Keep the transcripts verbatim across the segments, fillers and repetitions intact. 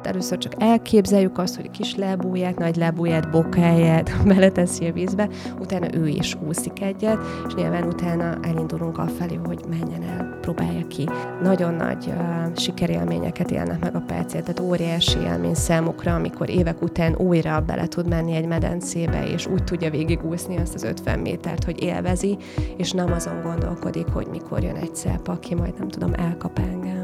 először csak elképzeljük azt, hogy kis lábúját, nagy lábúját, bokáját beleteszi a vízbe, utána ő is úszik egyet, és nyilván utána elindulunk afelé, hogy menjen el, próbálja ki. Nagyon nagy uh, sikerélményeket élnek meg a páciensek, tehát óriási élmény számukra, amikor évek után újra bele tud menni egy medencébe, és úgy tudja végigúszni azt az ötven métert, hogy élvezi, és nem azon gondolkodik, hogy mikor jön egy szelpa, aki majd nem tudom, elkap engem.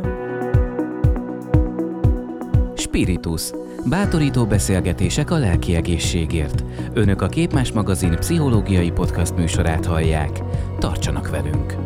Spiritus. Bátorító beszélgetések a lelki egészségért. Önök a Képmás magazin pszichológiai podcast műsorát hallják. Tartsanak velünk!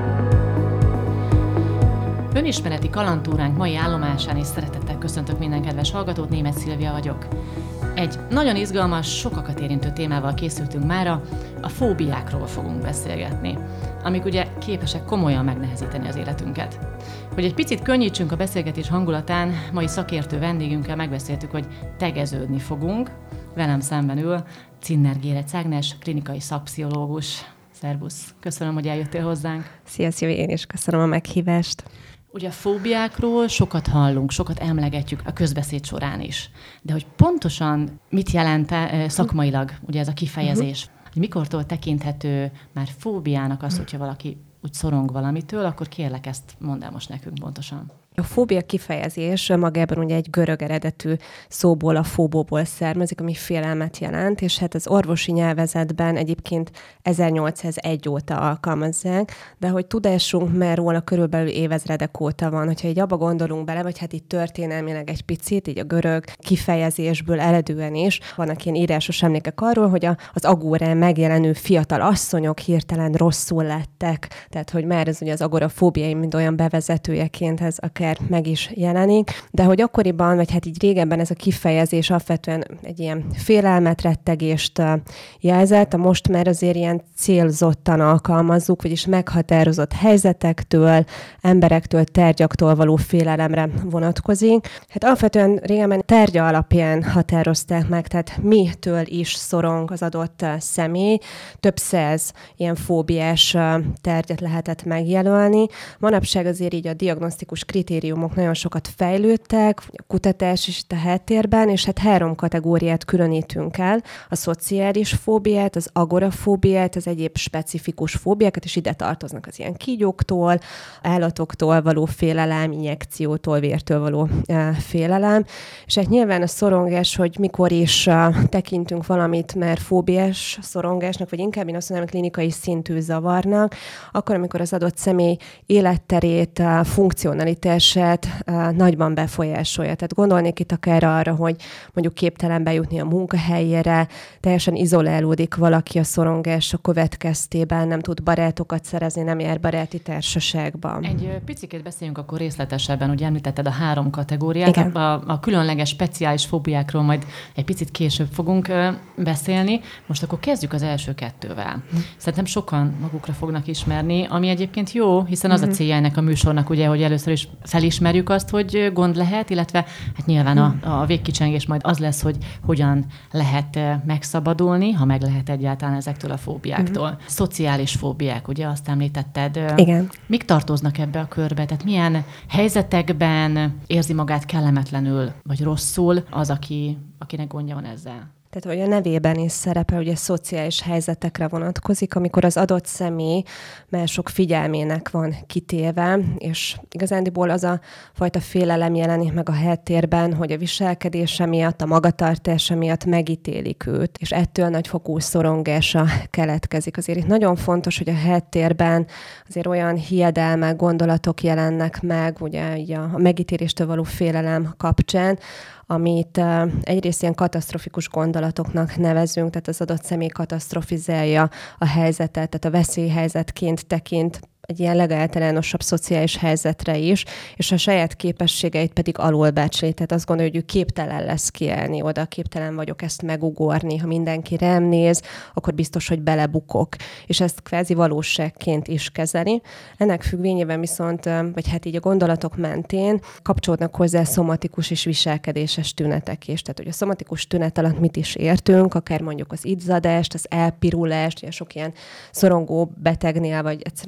Önismereti kalandtúránk mai állomásán is szeretettel köszöntök minden kedves hallgatót, Németh Szilvia vagyok. Egy nagyon izgalmas, sokakat érintő témával készültünk mára, a fóbiákról fogunk beszélgetni, amik ugye képesek komolyan megnehezíteni az életünket. Hogy egy picit könnyítsünk a beszélgetés hangulatán, mai szakértő vendégünkkel megbeszéltük, hogy tegeződni fogunk. Velem szemben ül Czindner Gérec Ágnes, klinikai szakpszichológus. Szervusz! Köszönöm, hogy eljöttél hozzánk. Szia, Szilvi, én is köszönöm a meghívást. Ugye a fóbiákról sokat hallunk, sokat emlegetjük a közbeszéd során is. De hogy pontosan mit jelent szakmailag ugye ez a kifejezés? Uh-huh. Hogy mikortól tekinthető már fóbiának az, hogyha valaki úgy szorong valamitől, akkor kérlek, ezt mondd el most nekünk pontosan. A fóbia kifejezés magában ugye egy görög eredetű szóból, a fóbóból származik, ami félelmet jelent, és hát az orvosi nyelvezetben egyébként ezernyolcszázegy óta alkalmazzák, de hogy tudásunk már róla körülbelül évezredek óta van, hogyha így abba gondolunk bele, vagy hát itt történelmileg egy picit, így a görög kifejezésből eredően is, vannak ilyen írásos emlékek arról, hogy a, az agórán megjelenő fiatal asszonyok hirtelen rosszul lettek, tehát hogy már ez ugye az agorafóbiai, mint olyan bevezetőjeként ez akár meg is jelenik, de hogy akkoriban, vagy hát így régebben ez a kifejezés alapvetően egy ilyen félelmet, rettegést jelzett, a most már azért ilyen célzottan alkalmazzuk, vagyis meghatározott helyzetektől, emberektől, tárgyaktól való félelemre vonatkozik. Hát alapvetően régebben tárgya alapján határozták meg, tehát mitől is szorong az adott személy. Több száz ilyen fóbiás tárgyat lehetett megjelölni. Manapság azért így a diagnosztikus kritériumok nagyon sokat fejlődtek, a kutatás is itt a háttérben, és hát három kategóriát különítünk el, a szociális fóbiát, az agorafóbiát, az egyéb specifikus fóbiákat, és ide tartoznak az ilyen kígyóktól, állatoktól való félelem, injekciótól, vértől való e, félelem, és hát nyilván a szorongás, hogy mikor is e, tekintünk valamit, mert fóbiás szorongásnak, vagy inkább én azt mondom, klinikai szintű zavarnak, akkor, amikor az adott személy életterét, a funkcionalitását uh, nagyban befolyásolja. Tehát gondolnék itt akár arra, hogy mondjuk képtelen bejutni a munkahelyére, teljesen izolálódik valaki a szorongás következtében, nem tud barátokat szerezni, nem jár baráti társaságban. Egy picikét beszéljünk akkor részletesebben, ugye említetted a három kategóriát. A, a különleges, speciális fóbiákról majd egy picit később fogunk uh, beszélni. Most akkor kezdjük az első kettővel. Hm. Szerintem sokan magukra fognak ismerni, ami egyébként jó, hiszen az a célja ennek a műsornak, ugye, hogy először is felismerjük azt, hogy gond lehet, illetve hát nyilván a, a végkicsengés majd az lesz, hogy hogyan lehet megszabadulni, ha meg lehet egyáltalán ezektől a fóbiáktól. Mm. Szociális fóbiák, ugye azt említetted. Igen. Mik tartoznak ebbe a körbe? Tehát milyen helyzetekben érzi magát kellemetlenül, vagy rosszul az, aki, akinek gondja van ezzel? Tehát, hogy a nevében is szerepel, ugye szociális helyzetekre vonatkozik, amikor az adott személy mások figyelmének van kitéve, és igazándiból az a fajta félelem jelenik meg a háttérben, hogy a viselkedése miatt, a magatartása miatt megítélik őt, és ettől nagyfokú szorongása keletkezik. Azért itt nagyon fontos, hogy a háttérben azért olyan hiedelmek, gondolatok jelennek meg, ugye így a megítéléstől való félelem kapcsán, amit uh, egyrészt ilyen katasztrofikus gondolatoknak nevezünk, tehát az adott személy katasztrofizálja a helyzetet, tehát a veszélyhelyzetként tekint egy ilyen legáltalánosabb szociális helyzetre is, és a saját képességeit pedig alulbecsli. Tehát azt gondolja, hogy ő képtelen lesz kielni oda, képtelen vagyok ezt megugorni. Ha mindenki rám néz, akkor biztos, hogy belebukok. És ezt kvázi valóságként is kezeli. Ennek függvényében viszont, vagy hát így a gondolatok mentén kapcsolódnak hozzá szomatikus és viselkedéses tünetek is. Tehát, hogy a szomatikus tünet alatt mit is értünk, akár mondjuk az izzadást, az elpirulást, ugye sok ilyen szorongó betegnél, vagy egyszerűen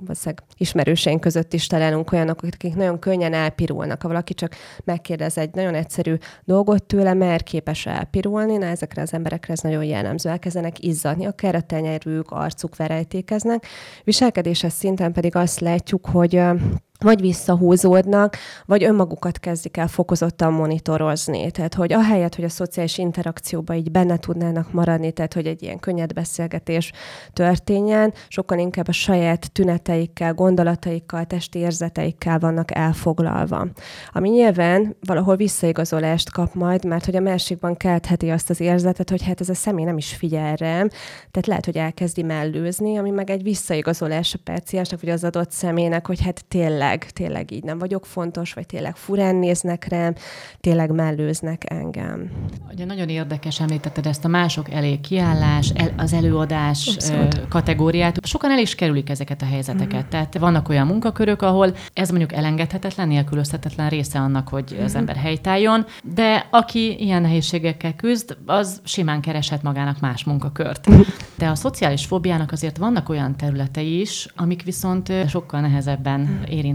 valószínűleg ismerőseink között is találunk olyanok, akik nagyon könnyen elpirulnak. Ha valaki csak megkérdez egy nagyon egyszerű dolgot tőle, mert képes elpirulni, na ezekre az emberekre ez nagyon jellemző. Elkezdenek izzadni, akár a tenyerük, arcuk verejtékeznek. Viselkedéses szinten pedig azt látjuk, hogy vagy visszahúzódnak, vagy önmagukat kezdik el fokozottan monitorozni. Tehát, hogy ahelyett, hogy a szociális interakcióban így benne tudnának maradni, tehát, hogy egy ilyen könnyed beszélgetés történjen, sokkal inkább a saját tüneteikkel, gondolataikkal, testi érzeteikkel vannak elfoglalva. Ami nyilván valahol visszaigazolást kap majd, mert hogy a másikban keltheti azt az érzetet, hogy hát ez a személy nem is figyel rám, tehát lehet, hogy elkezdi mellőzni, ami meg egy visszaigazolás a páciensnek, vagy az adott személynek, hogy hát tényleg tényleg így nem vagyok fontos, vagy tényleg furán néznek rám, tényleg mellőznek engem. Ugye nagyon érdekes, említetted ezt a mások elé kiállás, el, az előadás Abszolút. kategóriát. Sokan el is kerülik ezeket a helyzeteket. Mm. Tehát vannak olyan munkakörök, ahol ez mondjuk elengedhetetlen, nélkülözhetetlen része annak, hogy mm. az ember helytálljon, de aki ilyen nehézségekkel küzd, az simán kereshet magának más munkakört. De a szociális fóbiának azért vannak olyan területei is, amik viszont sokkal nehezebben mm. érint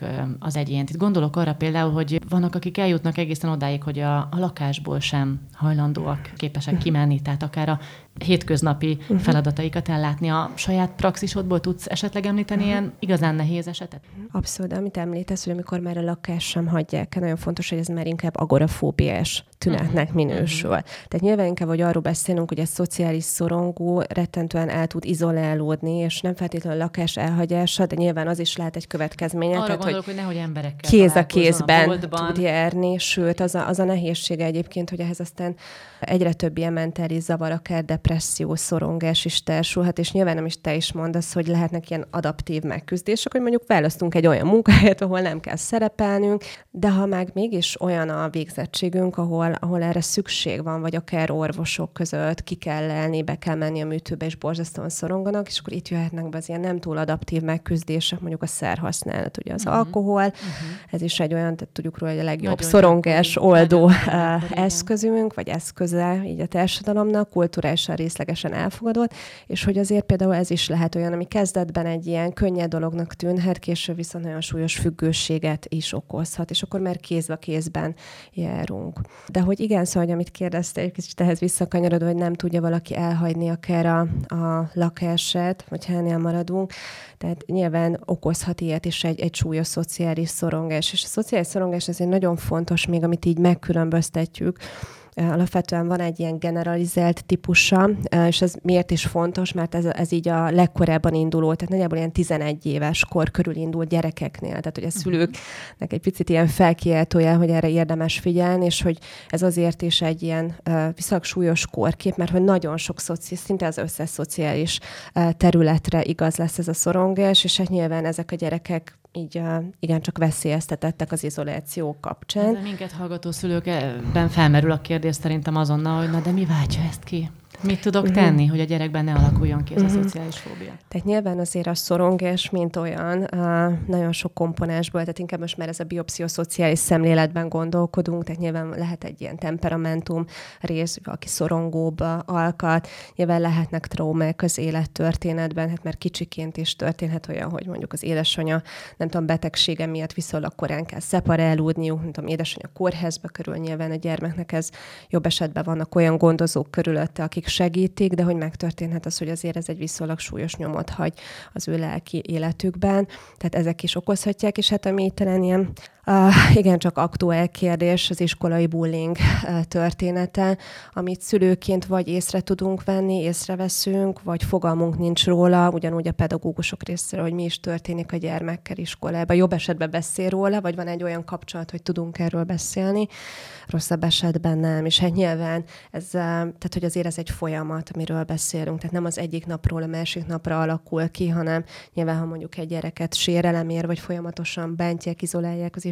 az egyént. Itt gondolok arra például, hogy vannak, akik eljutnak egészen odáig, hogy a, a lakásból sem hajlandóak, képesek kimenni, tehát akár a hétköznapi uh-huh. feladataikat ellátni. A saját praxisodból tudsz esetleg említeni uh-huh. ilyen igazán nehéz esetet? Abszolút, amit említesz, hogy amikor már a lakást sem hagyják, nagyon fontos, hogy ez már inkább agorafóbiás tünetnek minősül. Uh-huh. Tehát nyilván inkább, hogy arról beszélünk, hogy egy szociális szorongó rettentően el tud izolálódni, és nem feltétlenül a lakás elhagyása, de nyilván az is lehet egy következménye. Arra tehát, gondolok, hogy, hogy nehogy emberekkel kéz a kézben a tud járni, sőt, az a, az a nehézsége egyébként, hogy ehhez aztán egyre több ilyen mentális zavar, akár depresszió, szorongás is társulhat, és nyilván nem is te is mondasz, hogy lehetnek ilyen adaptív megküzdések, hogy mondjuk választunk egy olyan munkahelyet, ahol nem kell szerepelnünk, de ha meg mégis olyan a végzettségünk, ahol, ahol erre szükség van, vagy akár orvosok között ki kell lelni, be kell menni a műtőbe, és borzasztóan szoronganak, és akkor itt jöhetnek be az ilyen nem túl adaptív megküzdések, mondjuk a szerhasználat, ugye az uh-huh. alkohol, uh-huh. ez is egy olyan, tehát tudjuk róla, hogy a legjobb nagyon szorongás gyakori, oldó nagyon eszközünk, vagy eszköze így a társadalomnak, kulturálisan részlegesen elfogadott, és hogy azért például ez is lehet olyan, ami kezdetben egy ilyen könnyed dolognak tűnhet, később viszont nagyon súlyos függőséget is okozhat, és akkor már kézbe kézben járunk. De hogy igen, szóval, hogy amit kérdeztél, egy kicsit ehhez visszakanyarodva, hogy nem tudja valaki elhagyni akár a, a lakását, vagy ha ennél maradunk, tehát nyilván okozhat ilyet is egy, egy súlyos szociális szorongás, és a szociális szorongás azért nagyon fontos még, amit így megkülönböztetjük. Alapvetően van egy ilyen generalizált típusa, és ez miért is fontos, mert ez, ez így a legkorábban induló, tehát nagyjából ilyen tizenegy éves kor körül indul gyerekeknél, tehát hogy a szülőknek egy picit ilyen felkiáltója, hogy erre érdemes figyelni, és hogy ez azért is egy ilyen viszonylag súlyos korkép, mert hogy nagyon sok szoci, szinte az összes szociális területre igaz lesz ez a szorongás, és hát nyilván ezek a gyerekek így igencsak veszélyeztetettek az izoláció kapcsán. De minket hallgató szülőkben felmerül a kérdés szerintem azonnal, hogy na de mi váltja ezt ki? Mit tudok uh-huh. tenni, hogy a gyerekben ne alakuljon ki ez uh-huh. a szociális fóbia? Tehát nyilván azért a szorongás, mint olyan, uh, nagyon sok komponensből, tehát inkább most már ez a biopszichoszociális szemléletben gondolkodunk, tehát nyilván lehet egy ilyen temperamentum rész, aki szorongóbb alkat, nyilván lehetnek traumák az élettörténetben, hát már kicsiként is történhet olyan, hogy mondjuk az édesanyja, nem tudom, betegsége miatt viszonylag korán kell szeparálódniuk, nem tudom, édesanyja kórházba kerül, nyilván a gyermeknek ez jobb esetben vannak olyan gondozók körülötte, akik segítik, de hogy megtörténhet az, hogy azért ez egy viszonylag súlyos nyomot hagy az ő lelki életükben. Tehát ezek is okozhatják, és hát ami talán ilyen Uh, igen, csak aktuál kérdés az iskolai bullying uh, története, amit szülőként vagy észre tudunk venni, észreveszünk, vagy fogalmunk nincs róla, ugyanúgy a pedagógusok részéről, hogy mi is történik a gyermekkel iskolában. Jobb esetben beszél róla, vagy van egy olyan kapcsolat, hogy tudunk erről beszélni, rosszabb esetben nem. És hát nyilván ez, uh, tehát hogy azért ez egy folyamat, amiről beszélünk, tehát nem az egyik napról a másik napra alakul ki, hanem nyilván, ha mondjuk egy gyereket sérelem ér, vagy folyamatosan bántják, izolálják az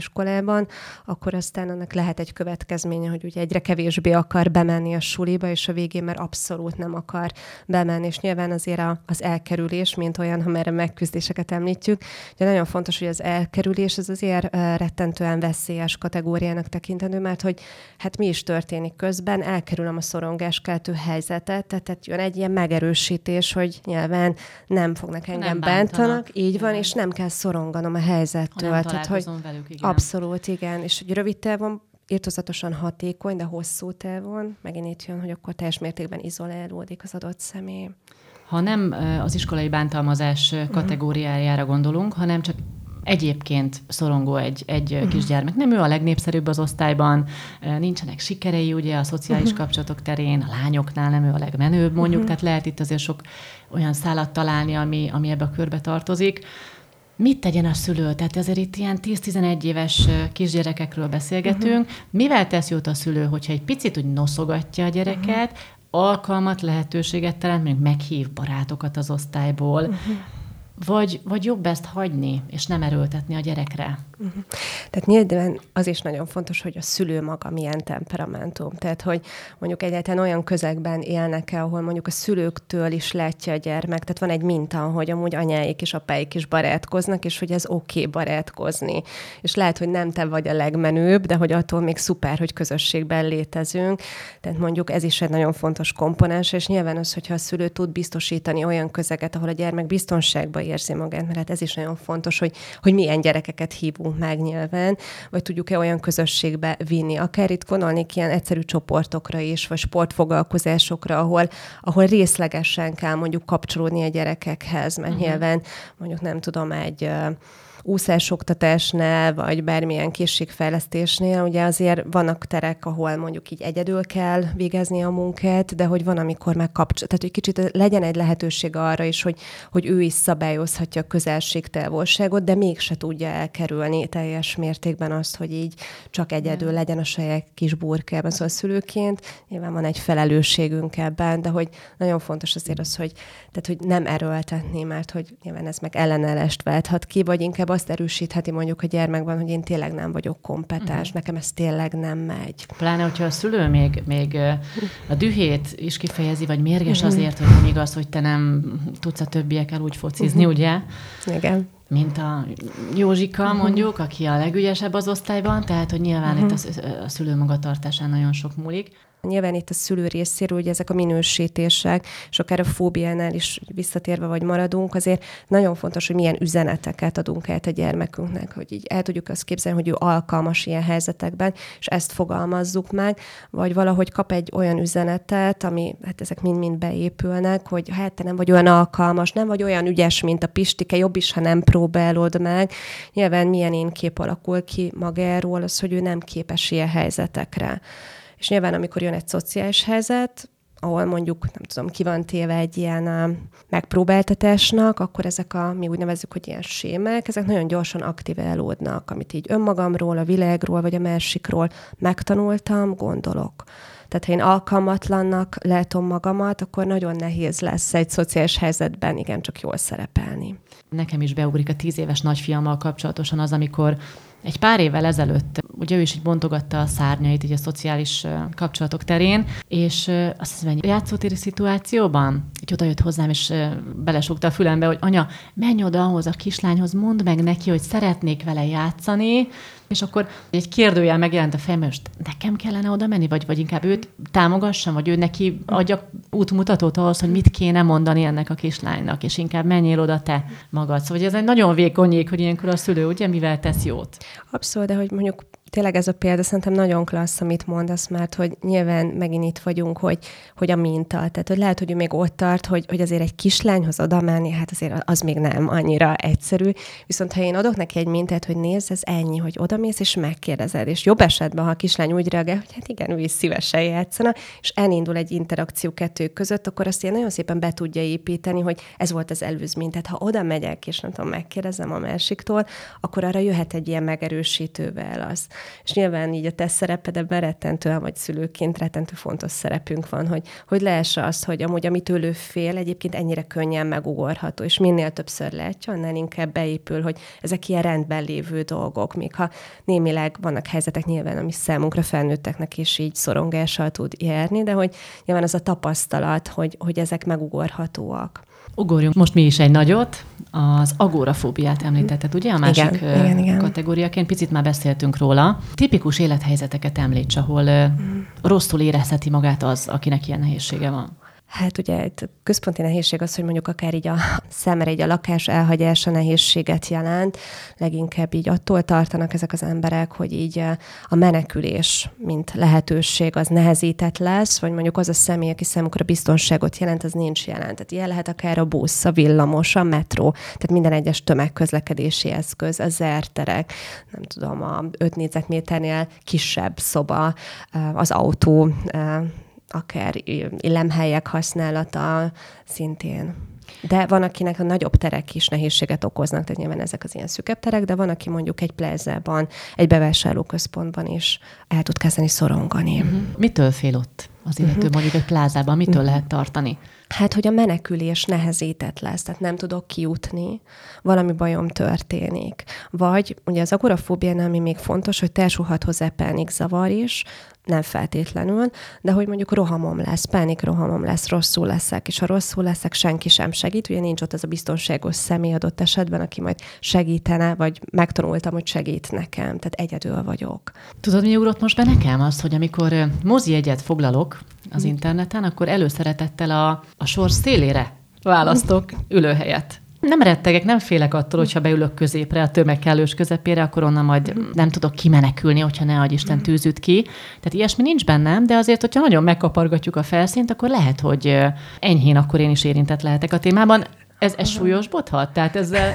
iskolában, akkor aztán annak lehet egy következménye, hogy ugye egyre kevésbé akar bemenni a suliba, és a végén már abszolút nem akar bemenni, és nyilván azért a, az elkerülés, mint olyan, ha már a megküzdéseket említjük, ugye nagyon fontos, hogy az elkerülés az azért rettentően veszélyes kategóriának tekintendő, mert hogy hát mi is történik közben, elkerülöm a szorongáskeltő helyzetet, tehát jön egy ilyen megerősítés, hogy nyilván nem fognak engem nem bántanak, így igen. van, és nem kell szoronganom a helyzettől. Ha nem tehát, hogy velük, igen. Abszolút, igen, és hogy rövid távon irtózatosan hatékony, de hosszú távon megint itt jön, hogy akkor teljes mértékben izolálódik az adott személy. Ha nem az iskolai bántalmazás kategóriájára gondolunk, hanem csak egyébként szorongó egy, egy uh-huh. kisgyermek. Nem ő a legnépszerűbb az osztályban, nincsenek sikerei, ugye, a szociális uh-huh. kapcsolatok terén, a lányoknál nem ő a legmenőbb, mondjuk, uh-huh. tehát lehet itt azért sok olyan szálat találni, ami, ami ebbe a körbe tartozik. Mit tegyen a szülő? Tehát azért itt ilyen tíz-tizenegy éves kisgyerekekről beszélgetünk. Uh-huh. Mivel tesz jót a szülő, hogyha egy picit úgy noszogatja a gyereket, uh-huh. alkalmat, lehetőséget teremt, mondjuk meghív barátokat az osztályból, uh-huh. Vagy, vagy jobb ezt hagyni, és nem erőltetni a gyerekre? Uh-huh. Tehát nyilván az is nagyon fontos, hogy a szülő maga milyen temperamentum. Tehát, hogy mondjuk egyáltalán olyan közegben élnek-e, ahol mondjuk a szülőktől is látja a gyermek. Tehát van egy minta, hogy amúgy anyáik és apáik is barátkoznak, és hogy ez oké okay barátkozni. És lehet, hogy nem te vagy a legmenőbb, de hogy attól még szuper, hogy közösségben létezünk. Tehát mondjuk ez is egy nagyon fontos komponens, és nyilván az, hogyha a szülő tud biztosítani olyan közeget, ahol a gyermek biztonságban érzi magát, mert hát ez is nagyon fontos, hogy, hogy milyen gyerekeket hívunk meg nyilván, vagy tudjuk-e olyan közösségbe vinni. Akár itt vonalnék ilyen egyszerű csoportokra is, vagy sportfoglalkozásokra, ahol, ahol részlegesen kell mondjuk kapcsolódni a gyerekekhez, mert uh-huh. nyilván mondjuk nem tudom, egy úszásoktatásnál, vagy bármilyen készségfejlesztésnél, ugye azért vannak terek, ahol mondjuk így egyedül kell végezni a munkát, de hogy van, amikor meg kapcsol, tehát hogy kicsit legyen egy lehetőség arra is, hogy, hogy ő is szabályozhatja a közelség-távolságot, de mégse tudja elkerülni teljes mértékben azt, hogy így csak egyedül legyen a saját kis burkában. Szóval szülőként nyilván van egy felelősségünk ebben, de hogy nagyon fontos azért az, hogy, tehát, hogy nem erőltetni, mert hogy nyilván ez meg ellenállást válthat ki, vagy inkább azt erősítheti mondjuk a gyermekben, hogy én tényleg nem vagyok kompetens, uh-huh. nekem ez tényleg nem megy. Pláne, hogyha a szülő még, még a dühét is kifejezi, vagy mérges uh-huh. azért, hogy nem igaz, hogy te nem tudsz a többiekkel úgy focizni, uh-huh. ugye? Igen. Mint a Józsika uh-huh. mondjuk, aki a legügyesebb az osztályban, tehát, hogy nyilván uh-huh. itt a, a szülő magatartásán nagyon sok múlik. Nyilván itt a szülő részéről, ugye ezek a minősítések, és akár a fóbiánál is visszatérve vagy maradunk, azért nagyon fontos, hogy milyen üzeneteket adunk át a gyermekünknek, hogy így el tudjuk azt képzelni, hogy ő alkalmas ilyen helyzetekben, és ezt fogalmazzuk meg, vagy valahogy kap egy olyan üzenetet, ami, hát ezek mind-mind beépülnek, hogy hát te nem vagy olyan alkalmas, nem vagy olyan ügyes, mint a Pistike, jobb is, ha nem próbálod meg. Nyilván milyen én kép alakul ki magáról, az, hogy ő nem képes ilyen helyzetekre. És nyilván, amikor jön egy szociális helyzet, ahol mondjuk, nem tudom, ki van téve egy ilyen uh, megpróbáltatásnak, akkor ezek a, mi úgy nevezzük, hogy ilyen sémák, ezek nagyon gyorsan aktiválódnak, amit így önmagamról, a világról, vagy a másikról megtanultam, gondolok. Tehát ha én alkalmatlannak látom magamat, akkor nagyon nehéz lesz egy szociális helyzetben igencsak jól szerepelni. Nekem is beugrik a tíz éves nagyfiammal kapcsolatosan az, amikor egy pár évvel ezelőtt, ugye ő is így bontogatta a szárnyait így a szociális kapcsolatok terén, és azt hiszem, egy játszótéri szituációban így oda jött hozzám, és belesúgta a fülembe, hogy anya, menj oda ahhoz a kislányhoz, mondd meg neki, hogy szeretnék vele játszani, és akkor egy kérdőjel megjelent a fejemben, most nekem kellene oda menni, vagy, vagy inkább őt támogassam, vagy ő neki adjak útmutatót ahhoz, hogy mit kéne mondani ennek a kislánynak, és inkább menjél oda te magad. Szóval ez egy nagyon vékony jég, hogy ilyenkor a szülő, ugye, mivel tesz jót. Abszolút, de hogy mondjuk tényleg ez a példa szerintem nagyon klassz, amit mondasz, mert hogy nyilván megint itt vagyunk, hogy, hogy a minta. Tehát, hogy lehet, hogy ő még ott tart, hogy, hogy azért egy kislányhoz oda menni, hát azért az még nem annyira egyszerű. Viszont ha én adok neki egy mintát, hogy nézd, ez ennyi, hogy odamész és megkérdezed, és jobb esetben, ha a kislány úgy reagál, hogy hát igen, ő is szívesen játszana, és elindul egy interakció kettők között, akkor azt ilyen nagyon szépen be tudja építeni, hogy ez volt az előzmény. Tehát ha oda megyek, és nem tudom, megkérdezem a másiktól, akkor arra jöhet egy ilyen megerősítő válasz. És nyilván így a te szerepedben rettentően, vagy szülőként rettentő fontos szerepünk van, hogy, hogy leesse azt, hogy amúgy amitől ő fél, egyébként ennyire könnyen megugorható, és minél többször látja, annál inkább beépül, hogy ezek ilyen rendben lévő dolgok, még ha némileg vannak helyzetek nyilván, ami számunkra felnőtteknek is így szorongással tud járni, de hogy nyilván az a tapasztalat, hogy, hogy ezek megugorhatóak. Ugorjunk most mi is egy nagyot, az agórafóbiát említetted, ugye? A másik igen, igen, igen. kategóriaként, picit már beszéltünk róla. Tipikus élethelyzeteket említs, ahol mm. rosszul érezheti magát az, akinek ilyen nehézsége van. Hát ugye itt a központi nehézség az, hogy mondjuk akár így a szemre, így a lakás elhagyása nehézséget jelent. Leginkább így attól tartanak ezek az emberek, hogy így a menekülés, mint lehetőség, az nehezített lesz, vagy mondjuk az a személy, aki számukra biztonságot jelent, az nincs jelent. Tehát ilyen lehet akár a busz, a villamos, a metró, tehát minden egyes tömegközlekedési eszköz, a zárterek, nem tudom, a öt négyzetméternél kisebb szoba, az autó, akár illemhelyek használata szintén. De van, akinek a nagyobb terek is nehézséget okoznak, tehát nyilván ezek az ilyen szűkebb terek, de van, aki mondjuk egy plázában, egy bevásárlóközpontban is el tud kezdeni szorongani. Uh-huh. Mitől fél ott az illető uh-huh. mondjuk egy plázában? Mitől uh-huh. lehet tartani? Hát, hogy a menekülés nehezített lesz, tehát nem tudok kijutni, valami bajom történik. Vagy ugye az agorafóbiánál, ami még fontos, hogy társulhat hozzá pánikzavar is, nem feltétlenül, de hogy mondjuk rohamom lesz, pánikrohamom lesz, rosszul leszek, és ha rosszul leszek, senki sem segít, ugye nincs ott az a biztonságos személy adott esetben, aki majd segítene, vagy megtanultam, hogy segít nekem, tehát egyedül vagyok. Tudod, mi ugrott most be nekem az, hogy amikor mozijegyet foglalok az interneten, akkor előszeretettel a, a sor szélére választok ülőhelyet. Nem rettegek, nem félek attól, hogyha beülök középre, a tömeg kellős közepére, akkor onnan majd nem tudok kimenekülni, hogyha ne adj Isten tűzüt ki. Tehát ilyesmi nincs bennem, de azért, hogyha nagyon megkapargatjuk a felszínt, akkor lehet, hogy enyhén akkor én is érintett lehetek a témában. Ez, ez súlyosbodhat? Tehát ezzel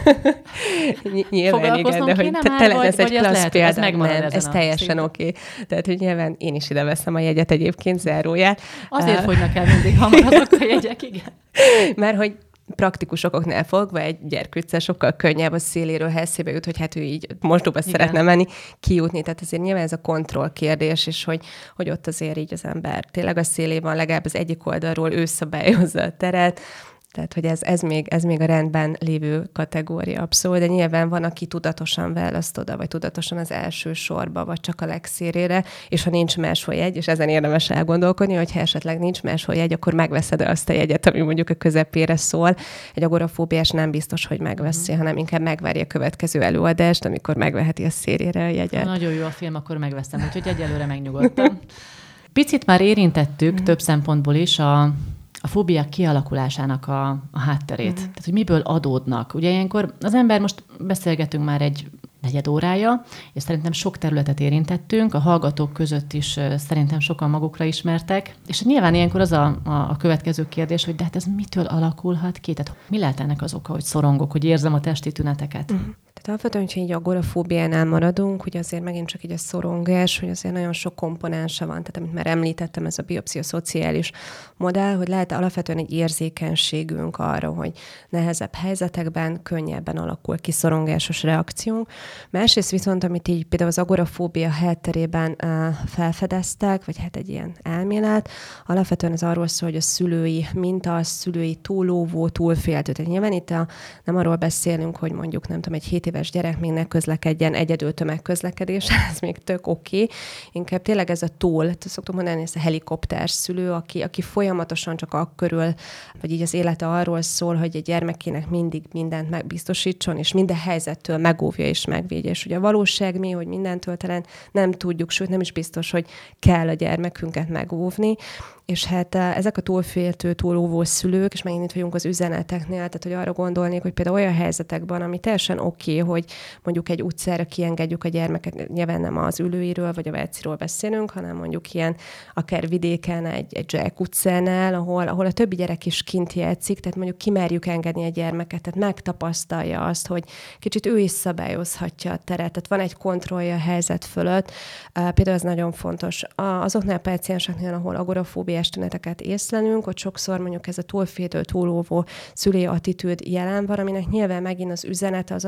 nyilván igen, de hogy te, te lesz egy klassz példa, nem, ez teljesen oké. Okay. Tehát, hogy nyilván én is ide veszem a jegyet egyébként, záróját. Azért uh, fogynak el mindig hamar azok a jegyek, igen. Mert hogy praktikus okoknál fogva egy gyerkőccel sokkal könnyebb a széléről helyszíbe jut, hogy hát ő így mosdóba igen. szeretne menni, kijutni. Tehát azért nyilván ez a kontroll kérdés, és hogy, hogy ott azért így az ember tényleg a szélében legalább az egyik oldalról ő szabályozza a teret. Tehát, hogy ez, ez, még, ez még a rendben lévő kategória abszolút, de nyilván van, aki tudatosan választ oda, vagy tudatosan az első sorba, vagy csak a legszélére, és ha nincs máshol jegy, és ezen érdemes elgondolkodni, hogy ha esetleg nincs máshol jegy, akkor megveszed azt a jegyet, ami mondjuk a közepére szól. Egy agorafóbiás nem biztos, hogy megveszi, mm. hanem inkább megvárja a következő előadást, amikor megveheti a szélére a jegyet. Ha nagyon jó a film, akkor megveszem, úgyhogy egyelőre megnyugodtam. Picit már érintettük mm. több szempontból is a a fóbiák kialakulásának a, a hátterét. Mm. Tehát, hogy miből adódnak. Ugye ilyenkor az ember, most beszélgetünk már egy negyed órája, és szerintem sok területet érintettünk, a hallgatók között is szerintem sokan magukra ismertek, és nyilván ilyenkor az a, a, a következő kérdés, hogy de hát ez mitől alakulhat ki? Tehát mi lehet ennek az oka, hogy szorongok, hogy érzem a testi tüneteket? Mm. Tehát alapvetően, hogy így agorafóbiánál maradunk, hogy azért megint csak így a szorongás, hogy azért nagyon sok komponense van, tehát amit már említettem, ez a biopszichoszociális modell, hogy lehet alapvetően egy érzékenységünk arra, hogy nehezebb helyzetekben könnyebben alakul ki szorongásos reakciónk. Másrészt viszont, amit így például az agorafóbia hátterében uh, felfedeztek, vagy hát egy ilyen elmélet, alapvetően az arról szól, hogy a szülői minta, a szülői túlóvó, túlféltő. Tehát nyilván itt a, nem arról beszélünk, hogy mondjuk nem tudom, egy hét éves gyerek még ne közlekedjen egyedül tömegközlekedés, ez még tök oké. Okay. Inkább tényleg ez a túl, szoktuk mondani, ez a helikopter szülő, aki, aki folyamatosan csak akkörül, vagy így az élete arról szól, hogy egy gyermekének mindig mindent megbiztosítson, és minden helyzettől megóvja és megvédje. És ugye a valóság mi, hogy mindentől talán nem tudjuk, sőt nem is biztos, hogy kell a gyermekünket megóvni, és hát ezek a túlféltő, túlóvó szülők, és megint itt vagyunk az üzeneteknél, tehát hogy arra gondolnék, hogy például olyan helyzetekben, ami teljesen oké, okay, hogy mondjuk egy utcára kiengedjük a gyermeket, nyilván nem az ülőiről vagy a Váciról beszélünk, hanem mondjuk ilyen akár vidéken, egy, egy Zsák utcánál, ahol, ahol a többi gyerek is kint játszik, tehát mondjuk kimerjük engedni a gyermeket, tehát megtapasztalja azt, hogy kicsit ő is szabályozhatja a teret, tehát van egy kontrollja a helyzet fölött. Például ez nagyon fontos. Azoknál a pácienseknél, ahol agorafóbia tüneteket észlelünk, hogy sokszor mondjuk ez a túlféltő, túlóvó szülői attitűd jelen van, aminek nyilván megint az üzenete az az lehet, hogy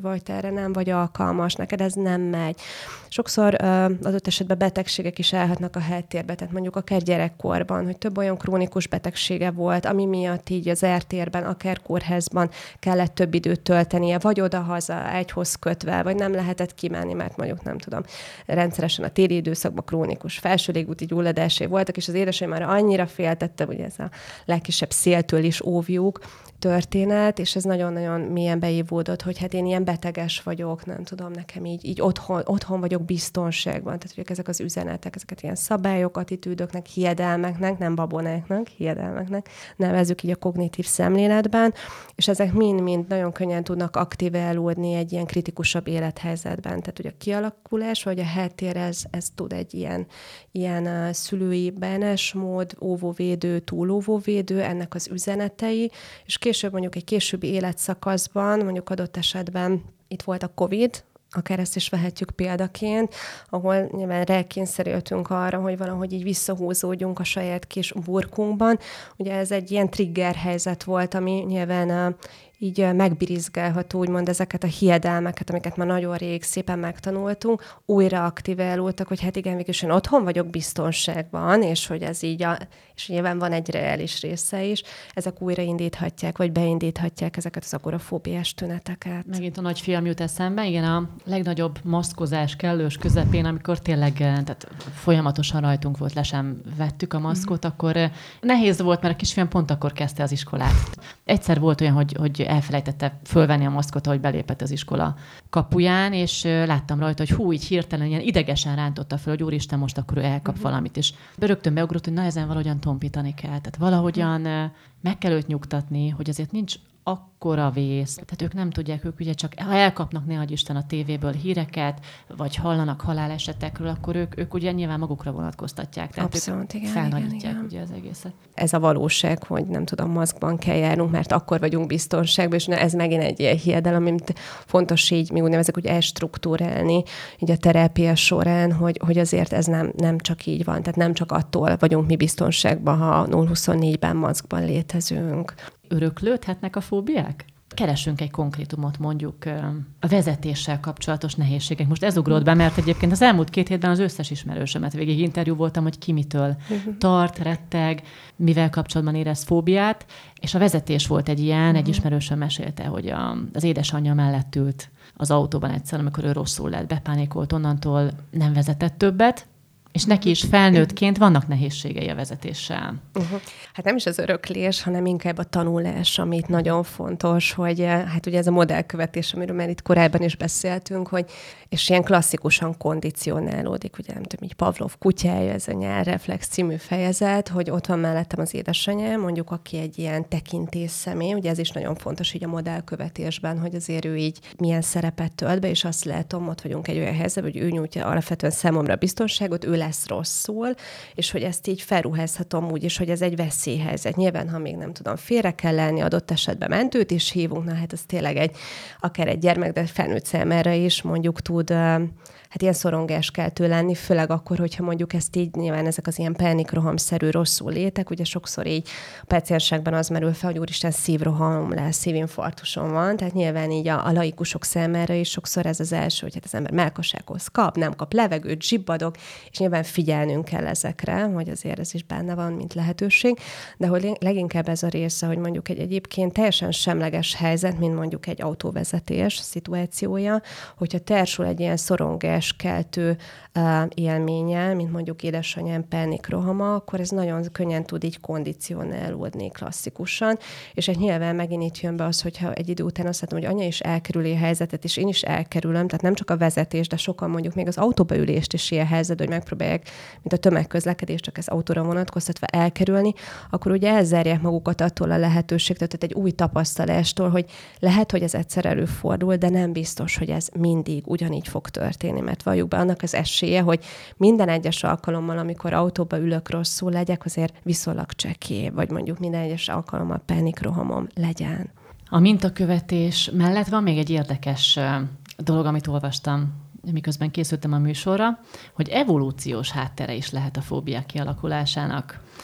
vagy, te erre nem vagy alkalmas, neked ez nem megy. Sokszor adott esetben betegségek is állhatnak a háttérbe, tehát mondjuk akár gyerekkorban, hogy több olyan krónikus betegsége volt, ami miatt így az ertérben, akár kórházban kellett több időt töltenie, vagy odahaza, ágyhoz kötve, vagy nem lehetett kimenni, mert mondjuk nem tudom, rendszeresen a téli időszakban krónikus felső légúti gyulladásai voltak, és az édesanyám már annyira féltette, hogy ez a legkisebb széltől is óvjuk történet, és ez nagyon-nagyon mélyen beívódott, hogy hát én ilyen beteges vagyok, nem tudom, nekem így, így otthon, otthon vagyok biztonságban. Tehát, hogy ezek az üzenetek, ezeket ilyen szabályok, attitűdöknek, hiedelmeknek, nem babonáknak, hiedelmeknek nevezzük így a kognitív szemléletben, és ezek mind-mind nagyon könnyen tudnak aktiválódni egy ilyen kritikusabb élethelyzetben. Tehát ugye a kialakulás, vagy a háttér, ez, ez tud egy ilyen, ilyen uh, szülői bánásmód, óvóvédő, túlóvóvédő, ennek az üzenetei, és később mondjuk egy későbbi életszakaszban, mondjuk adott esetben itt volt a Covid, akár ezt is vehetjük példaként, ahol nyilván rákényszerültünk arra, hogy valahogy így visszahúzódjunk a saját kis burkunkban. Ugye ez egy ilyen trigger helyzet volt, ami nyilván így megbirizgálható, úgymond ezeket a hiedelmeket, amiket már nagyon rég szépen megtanultunk, újra aktiválódtak, hogy hát igen, végülis én otthon vagyok biztonságban, és hogy ez így, a, és nyilván van egy reális része is, ezek újraindíthatják, vagy beindíthatják ezeket az agorafóbiás tüneteket. Megint a nagy film jut eszembe, igen, a legnagyobb maszkozás kellős közepén, amikor tényleg tehát folyamatosan rajtunk volt, le sem vettük a maszkot, mm. akkor nehéz volt, mert a kisfiam pont akkor kezdte az iskolát. Egyszer volt olyan, hogy, hogy elfelejtette fölvenni a maszkot, ahogy belépett az iskola kapuján, és láttam rajta, hogy hú, így hirtelen ilyen idegesen rántotta föl, hogy úristen, most akkor ő elkap uh-huh. valamit, és rögtön beugrott, hogy na, ezen valahogyan tompítani kell. Tehát valahogyan uh-huh. meg kell őt nyugtatni, hogy azért nincs akkora vész. Tehát ők nem tudják, ők ugye csak, ha elkapnak, ne adj Isten, a tévéből híreket, vagy hallanak halálesetekről, akkor ők, ők ugye nyilván magukra vonatkoztatják. Tehát abszolút, ők igen, felnagyítják igen, igen. ugye az egészet. Ez a valóság, hogy nem tudom, maszkban kell járnunk, mert akkor vagyunk biztonságban, és ez megint egy ilyen hiedelem, amit fontos így, mi úgy nevezek, hogy elstruktúrálni így a terápia során, hogy, hogy azért ez nem, nem csak így van. Tehát nem csak attól vagyunk mi biztonságban, ha nulla huszonnégyben maszkban létezünk. Öröklődhetnek a fóbiák? Keresünk egy konkrétumot, mondjuk a vezetéssel kapcsolatos nehézségek. Most ez ugrott be, mert egyébként az elmúlt két hétben az összes ismerősömet végig interjú voltam, hogy ki mitől uh-huh. tart, retteg, mivel kapcsolatban érez fóbiát, és a vezetés volt egy ilyen, uh-huh. egy ismerősöm mesélte, hogy a, az édesanyja mellett ült az autóban egyszer, amikor ő rosszul lett, bepánikolt, onnantól nem vezetett többet, és neki is felnőttként vannak nehézségei a vezetéssel. Uh-huh. Hát nem is az öröklés, hanem inkább a tanulás, amit nagyon fontos, hogy hát ugye ez a modellkövetés, amiről már itt korábban is beszéltünk, hogy és ilyen klasszikusan kondicionálódik, ugye nem tudom, így Pavlov kutyája, ez a nyárreflex című fejezet, hogy ott van mellettem az édesanyám, mondjuk aki egy ilyen tekintésszemély, ugye ez is nagyon fontos így a modellkövetésben, hogy azért ő így milyen szerepet tölt be, és azt látom, ott vagyunk egy olyan helyzetben, hogy ő nyújtja alapvetően számomra a biztonságot, ő lesz rosszul, és hogy ezt így felruházhatom úgy is, hogy ez egy veszélyhelyzet. Nyilván, ha még nem tudom, félre kell lenni, adott esetben mentőt is hívunk, na hát ez tényleg egy, akár egy gyermek, de felnőtt számára is mondjuk tud, hát ilyen szorongáskeltő lenni, főleg akkor, hogyha mondjuk ezt így, nyilván ezek az ilyen pánikrohamszerű rosszul létek, ugye sokszor így a páciensekben az merül fel, hogy úristen, szívroham lesz, szívinfarktusom van, tehát nyilván így a, a laikusok számára is sokszor ez az első, hogy hát az ember mellkassághoz kap, nem kap levegőt, zsibbadok, és nyilván figyelnünk kell ezekre, hogy azért ez is benne van, mint lehetőség, de hogy leginkább ez a része, hogy mondjuk egy egyébként teljesen semleges helyzet, mint mondjuk egy autóvezetés szituációja, hogyha társul egy ilyen szorongáskeltő uh, élménnyel, mint mondjuk édesanyám pánikrohama, akkor ez nagyon könnyen tud így kondicionálódni klasszikusan, és egy nyilván megint itt jön be az, hogyha egy idő után azt látom, hogy anya is elkerüli a helyzetet, és én is elkerülöm, tehát nem csak a vezetés, de sokan mondjuk még az autóba ülést is ilyen helyzet, hogy megpróbálják, mint a tömegközlekedés, csak ez autóra vonatkoztatva elkerülni, akkor ugye elzárják magukat attól a lehetőségtől, tehát egy új tapasztalástól, hogy lehet, hogy ez egyszer előfordul, de nem biztos, hogy ez mindig ugyanígy fog történni, mert valljuk be, annak az esélye, hogy minden egyes alkalommal, amikor autóba ülök, rosszul legyek, azért viszonylag csekély, vagy mondjuk minden egyes alkalommal pánikrohamom legyen. A mintakövetés mellett van még egy érdekes dolog, amit olvastam, miközben készültem a műsorra, hogy evolúciós háttere is lehet a fóbiák kialakulásának.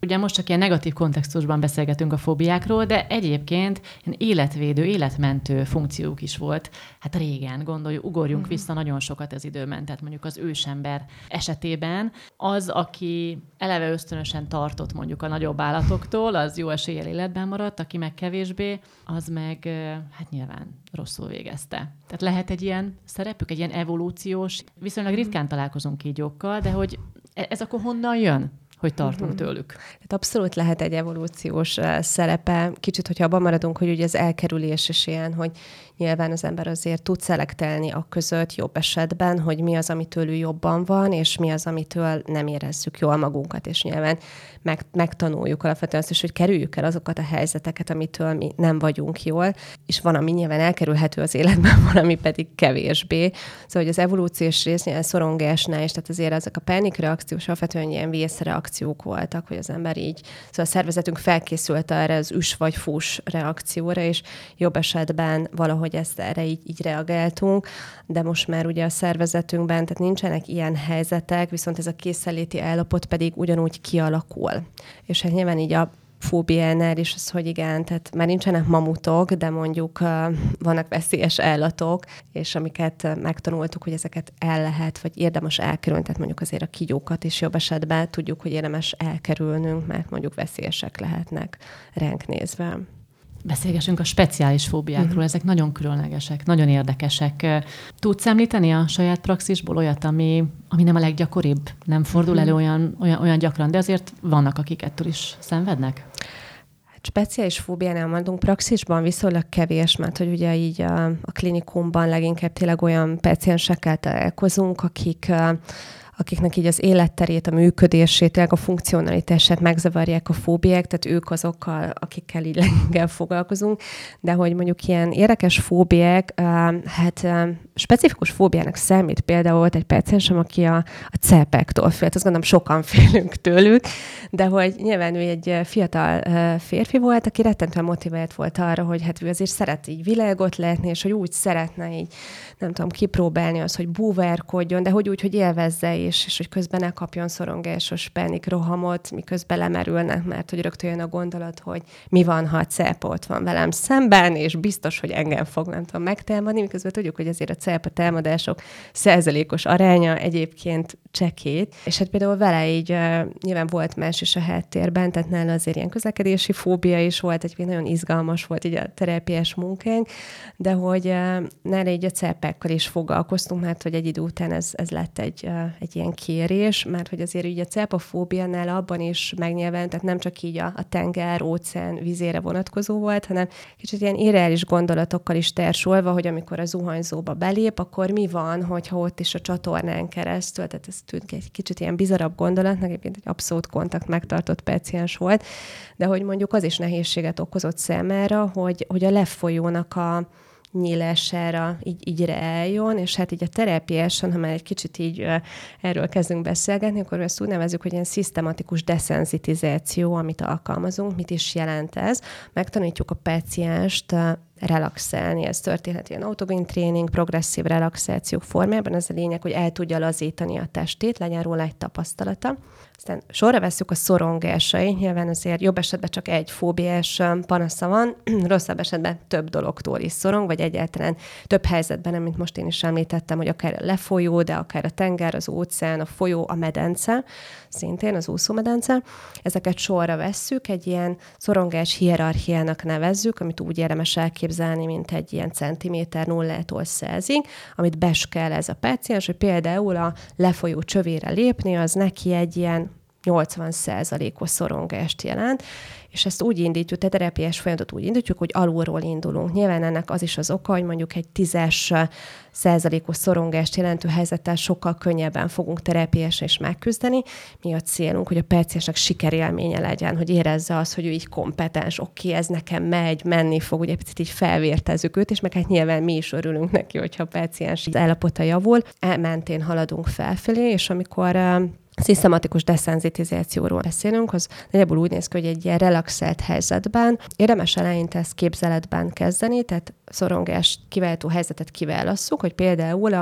Ugye most csak ilyen negatív kontextusban beszélgetünk a fóbiákról, de egyébként ilyen életvédő, életmentő funkciók is volt. Hát régen, gondoljuk, ugorjunk uh-huh. vissza nagyon sokat az időben, tehát mondjuk az ősember esetében az, aki eleve ösztönösen tartott mondjuk a nagyobb állatoktól, az jó eséllyel életben maradt, aki meg kevésbé, az meg hát nyilván rosszul végezte. Tehát lehet egy ilyen szerepük, egy ilyen evolúciós, viszonylag ritkán találkozunk kígyókkal, de hogy ez akkor honnan jön, hogy tartunk uh-huh. tőlük? Tehát abszolút lehet egy evolúciós uh, szerepe. Kicsit, hogyha abban maradunk, hogy ugye az elkerülés is ilyen, hogy nyilván az ember azért tud szelektelni a között jobb esetben, hogy mi az, amitől ő jobban van, és mi az, amitől nem érezzük jól magunkat, és nyilván meg, megtanuljuk alapvetően azt is, hogy kerüljük el azokat a helyzeteket, amitől mi nem vagyunk jól, és van, ami nyilván elkerülhető az életben, van, ami pedig kevésbé. Szóval, hogy az evolúciós rész nyilván szorongásnál is, tehát azért ezek a pánikreakciós alapvetően ilyen vészreakciók voltak, hogy az ember így, szóval a szervezetünk felkészült erre az üs vagy fús reakcióra, és jobb esetben valahogy hogy ezt erre így, így reagáltunk, de most már ugye a szervezetünkben, tehát nincsenek ilyen helyzetek, viszont ez a készenléti állapot pedig ugyanúgy kialakul. És hát nyilván így a fóbiánál is az, hogy igen, tehát már nincsenek mamutok, de mondjuk uh, vannak veszélyes állatok, és amiket megtanultuk, hogy ezeket el lehet, vagy érdemes elkerülni, tehát mondjuk azért a kígyókat is jobb esetben tudjuk, hogy érdemes elkerülnünk, mert mondjuk veszélyesek lehetnek ránk nézve. Beszélgessünk a speciális fóbiákról, uh-huh. ezek nagyon különlegesek, nagyon érdekesek. Tudsz említeni a saját praxisból olyat, ami, ami nem a leggyakoribb? Nem fordul uh-huh. elő olyan, olyan, olyan gyakran, de azért vannak, akik ettől is szenvednek? Hát speciális fóbiánál mondunk, praxisban viszonylag kevés, mert hogy ugye így a, a klinikumban leginkább tényleg olyan páciensekkel találkozunk, akik akiknek így az életterét, a működését, a funkcionalitását megzavarják a fóbiák, tehát ők azokkal, akikkel így leginkább foglalkozunk, de hogy mondjuk ilyen érdekes fóbiák, hát specifikus fóbiának számít például volt egy páciensem, aki a, a cápáktól félt, azt gondolom sokan félünk tőlük, de hogy nyilván ő egy fiatal férfi volt, aki rettentően motivált volt arra, hogy hát ő azért szeret így világot látni, és hogy úgy szeretne így, nem tudom, kipróbálni az, hogy búvárkodjon, de hogy úgy, hogy élvezze és, és hogy közben ne kapjon szorongásos pánikrohamot, miközben lemerülnek, mert hogy rögtön jön a gondolat, hogy mi van, ha a cápa ott van velem szemben, és biztos, hogy engem fog, nem tudom, megtámadni, miközben tudjuk, hogy azért a cápa támadások százalékos aránya egyébként csekély. És hát például vele így uh, nyilván volt más is a háttérben, tehát nála azért ilyen közlekedési fóbia is volt, egy nagyon izgalmas volt így a terápiás munkánk, de hogy uh, nála így a cápákkal is foglalkoztunk, mert hogy egy idő után ez, ez lett egy, uh, egy ilyen kérés, mert hogy azért így a cápafóbiánál abban is megnyilván, tehát nem csak így a, a tenger, óceán vízére vonatkozó volt, hanem kicsit ilyen irreális gondolatokkal is társulva, hogy amikor a zuhanyzóba belép, akkor mi van, hogyha ott is a csatornán keresztül, tehát ez tűnik egy kicsit ilyen bizarabb gondolatnak, egyébként egy abszolút kontakt megtartott páciens volt, de hogy mondjuk az is nehézséget okozott számára, hogy, hogy a lefolyónak a nyílására így, így reálljon, és hát így a terápiáson, ha már egy kicsit így uh, erről kezdünk beszélgetni, akkor ezt úgy nevezzük, hogy ilyen szisztematikus deszenzitizáció, amit alkalmazunk. Mit is jelent ez? Megtanítjuk a pácienst uh, relaxálni. Ez történhet ilyen autogén tréning, progresszív relaxációk formájában. Ez a lényeg, hogy el tudja lazítani a testét, legyen róla egy tapasztalata. Aztán sorra vesszük a szorongásait. Nyilván azért jobb esetben csak egy fóbiás panasza van, rosszabb esetben több dologtól is szorong, vagy egyáltalán több helyzetben, amit most én is említettem, hogy akár a lefolyó, de akár a tenger, az óceán, a folyó, a medence, szintén az úszómedence. Ezeket sorra vesszük, egy ilyen szorongás hierarchiának nevezzük, amit úgy érdemes elképzelni, mint egy ilyen centiméter nullától százig, amit beskel ez a páciens, hogy például a lefolyó csövére lépni, az neki egy ilyen nyolcvan százalékos szorongást jelent, és ezt úgy indítjuk, tehát a terápiás folyamatot úgy indítjuk, hogy alulról indulunk. Nyilván ennek az is az oka, hogy mondjuk egy tízes százalékos szorongást jelentő helyzettel sokkal könnyebben fogunk terápiásan is megküzdeni. Mi a célunk, hogy a páciensnek sikerélménye legyen, hogy érezze azt, hogy ő így kompetens, oké, ez nekem megy, menni fog, ugye picit így felvértezzük őt, és meg hát nyilván mi is örülünk neki, hogyha a páciens állapota javul. Elmentén haladunk felfelé, és amikor szisztematikus deszenzitizációról beszélünk, az nagyjából úgy néz ki, hogy egy ilyen relaxált helyzetben érdemes eleinte ezt képzeletben kezdeni, tehát szorongást kiváltó helyzetet kiválasszuk, hogy például a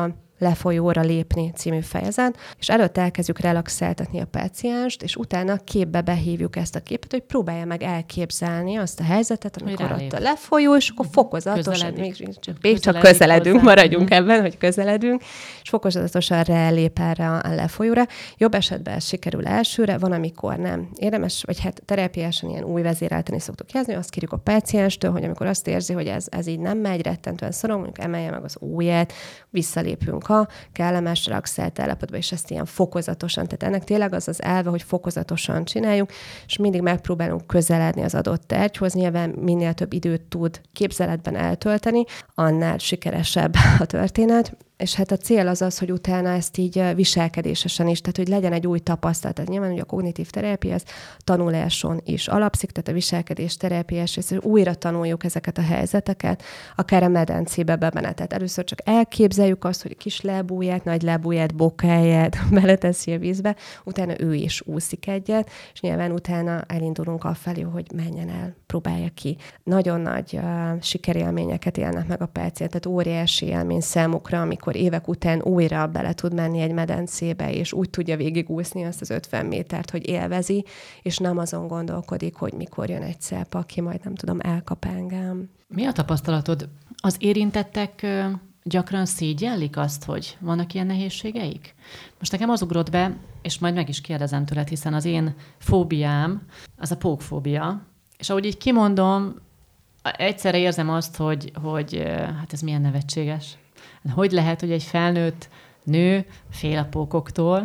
lefolyóra lépni című fejezet, és előtt elkezdjük relaxáltatni a pácienst, és utána képbe behívjuk ezt a képet, hogy próbálja meg elképzelni azt a helyzetet, amikor ott a lefolyó, és akkor fokozatosan, még csak, még csak közeledünk, hozzá. maradjunk mm. ebben, hogy közeledünk, és fokozatosan rálép erre a lefolyóra. Jobb esetben ez sikerül elsőre, van, amikor nem. Érdemes, vagy hát terápiásan ilyen új vezérelteni szoktuk jelzni, azt kérjük a pácienstől, hogy amikor azt érzi, hogy ez, ez így nem megy, rettentően szorong, mondjuk emelje meg az ujját, visszalépünk a kellemes, relaxált állapotba, és ezt ilyen fokozatosan. Tehát ennek tényleg az az elve, hogy fokozatosan csináljuk, és mindig megpróbálunk közeledni az adott tárgyhoz. Nyilván minél több időt tud képzeletben eltölteni, annál sikeresebb a történet. És hát a cél az az, hogy utána ezt így viselkedésesen is, tehát hogy legyen egy új tapasztalat. Tehát nyilván, hogy a kognitív terápia az tanuláson is alapszik, tehát a viselkedés terápiás, és újra tanuljuk ezeket a helyzeteket, akár a medencébe bebene. Tehát először csak elképzeljük azt, hogy kis lábúját, nagy lábúját, bokáját beleteszi a vízbe, utána ő is úszik egyet, és nyilván utána elindulunk afelé, hogy menjen el, próbálja ki. Nagyon nagy uh, sikerélményeket élnek meg a páciens, tehát óriási élmény számukra, amikor évek után újra bele tud menni egy medencébe, és úgy tudja végigúszni azt az ötven métert, hogy élvezi, és nem azon gondolkodik, hogy mikor jön egy szép, aki majd nem tudom, elkap engem. Mi a tapasztalatod? Az érintettek gyakran szégyellik azt, hogy vannak ilyen nehézségeik? Most nekem az ugrott be, és majd meg is kérdezem tőled, hiszen az én fóbiám, az a pókfóbia, és ahogy így kimondom, egyszerre érzem azt, hogy, hogy hát ez milyen nevetséges. Hogy lehet, hogy egy felnőtt nő fél a pókoktól,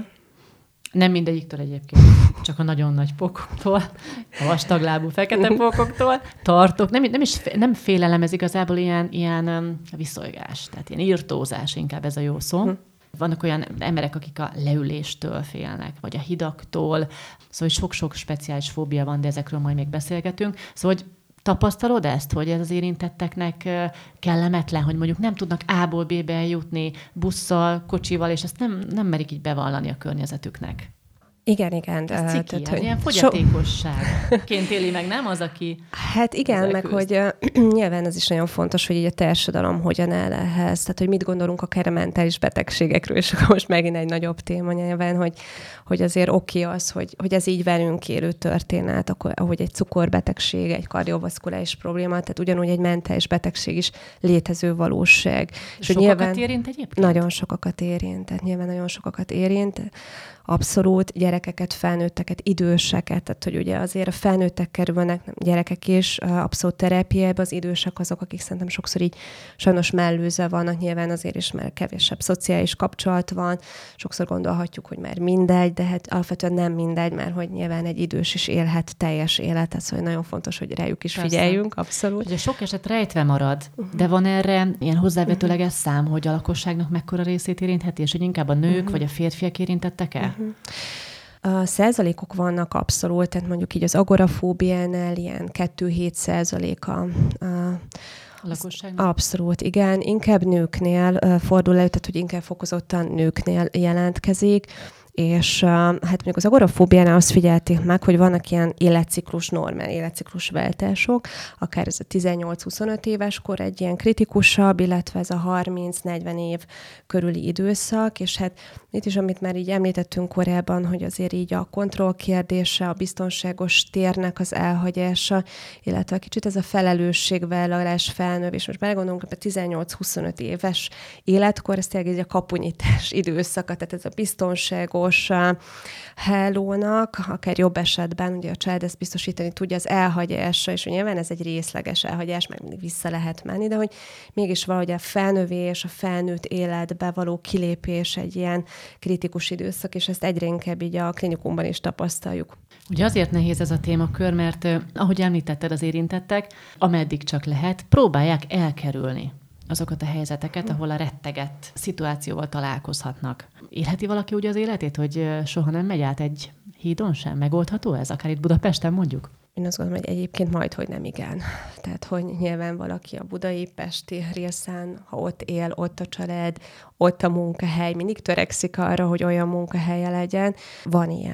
nem mindegyiktől egyébként, csak a nagyon nagy pókoktól, a vastaglábú fekete pókoktól, tartok, nem, nem is nem félelem, ez igazából ilyen, ilyen um, viszolygás, tehát ilyen irtózás, inkább ez a jó szó. Hm. Vannak olyan emberek, akik a leüléstől félnek, vagy a hidaktól, szóval sok-sok speciális fóbia van, de ezekről majd még beszélgetünk. Szóval, hogy tapasztalod ezt, hogy ez az érintetteknek kellemetlen, hogy mondjuk nem tudnak A-ból B-be eljutni busszal, kocsival, és ezt nem, nem merik így bevallani a környezetüknek? Igen, igen. Ez ciki, tehát, hogy ilyen fogyatékosságként éli meg, nem az, aki... Hát igen, meg küzd. Hogy uh, nyilván az is nagyon fontos, hogy így a társadalom hogyan áll ehhez, tehát hogy mit gondolunk akár a mentális betegségekről, és akkor most megint egy nagyobb téma nyilván, hogy, hogy azért oké az, hogy, hogy ez így velünk élő történet, akkor, ahogy egy cukorbetegség, egy kardiovaszkuláris probléma, tehát ugyanúgy egy mentális betegség is létező valóság. És sokakat érint egyébként? Nagyon sokakat érint, tehát nyilván nagyon sokakat érint. Abszolút gyerekeket, felnőtteket, időseket, tehát hogy ugye azért a felnőttek kerülnek, nem, gyerekek is abszolút terápiába, az idősek azok, akik szerintem sokszor így sajnos mellőzve vannak, nyilván azért is már kevésebb szociális kapcsolat van, sokszor gondolhatjuk, hogy már mindegy, de hát alapvetően nem mindegy, mert hogy nyilván egy idős is élhet teljes életet, szóval nagyon fontos, hogy rájuk is Persze. figyeljünk, abszolút. Ugye sok eset rejtve marad, uh-huh. de van erre ilyen hozzávetőleges uh-huh. szám, hogy a lakosságnak mekkora részét érintheti, és hogy inkább a nők uh-huh. vagy a férfiak érintettek el? Uh-huh. A százalékok vannak abszolút, tehát mondjuk így az agorafóbiánál ilyen kettő-hét százaléka. A lakosságnak? Abszolút, igen. Inkább nőknél fordul elő, tehát hogy inkább fokozottan nőknél jelentkezik, és hát mondjuk az agorafóbiánál azt figyelték meg, hogy vannak ilyen életciklus, normál életciklus váltások, akár ez a tizennyolc-huszonöt éves kor egy ilyen kritikusabb, illetve ez a harminc-negyven év körüli időszak, és hát itt is, amit már így említettünk korábban, hogy azért így a kontroll kérdése, a biztonságos térnek az elhagyása, illetve kicsit ez a felelősségvállalás felnövés. Most belegondolunk, hogy a tizennyolc-huszonöt éves életkor, ez tényleg egy a kapunyítás időszaka, tehát ez a biztonságos hálónak, akár jobb esetben, ugye a család ezt biztosítani tudja az elhagyásra, és nyilván ez egy részleges elhagyás, meg mindig vissza lehet menni, de hogy mégis valahogy a felnövés, a felnőtt életbe való kilépés egy ilyen kritikus időszak, és ezt egyre inkább így a klinikumban is tapasztaljuk. Ugye azért nehéz ez a témakör, mert ahogy említetted, az érintettek, ameddig csak lehet, próbálják elkerülni azokat a helyzeteket, ahol a rettegett szituációval találkozhatnak. Élheti valaki úgy az életét, hogy soha nem megy át egy hídon sem? Megoldható ez? Akár itt Budapesten mondjuk? Én azt gondolom, hogy egyébként majd, hogy nem igen. Tehát, hogy nyilván valaki a budai, pesti részen, ha ott él, ott a család, ott a munkahely, mindig törekszik arra, hogy olyan munkahelye legyen. Van ilyen.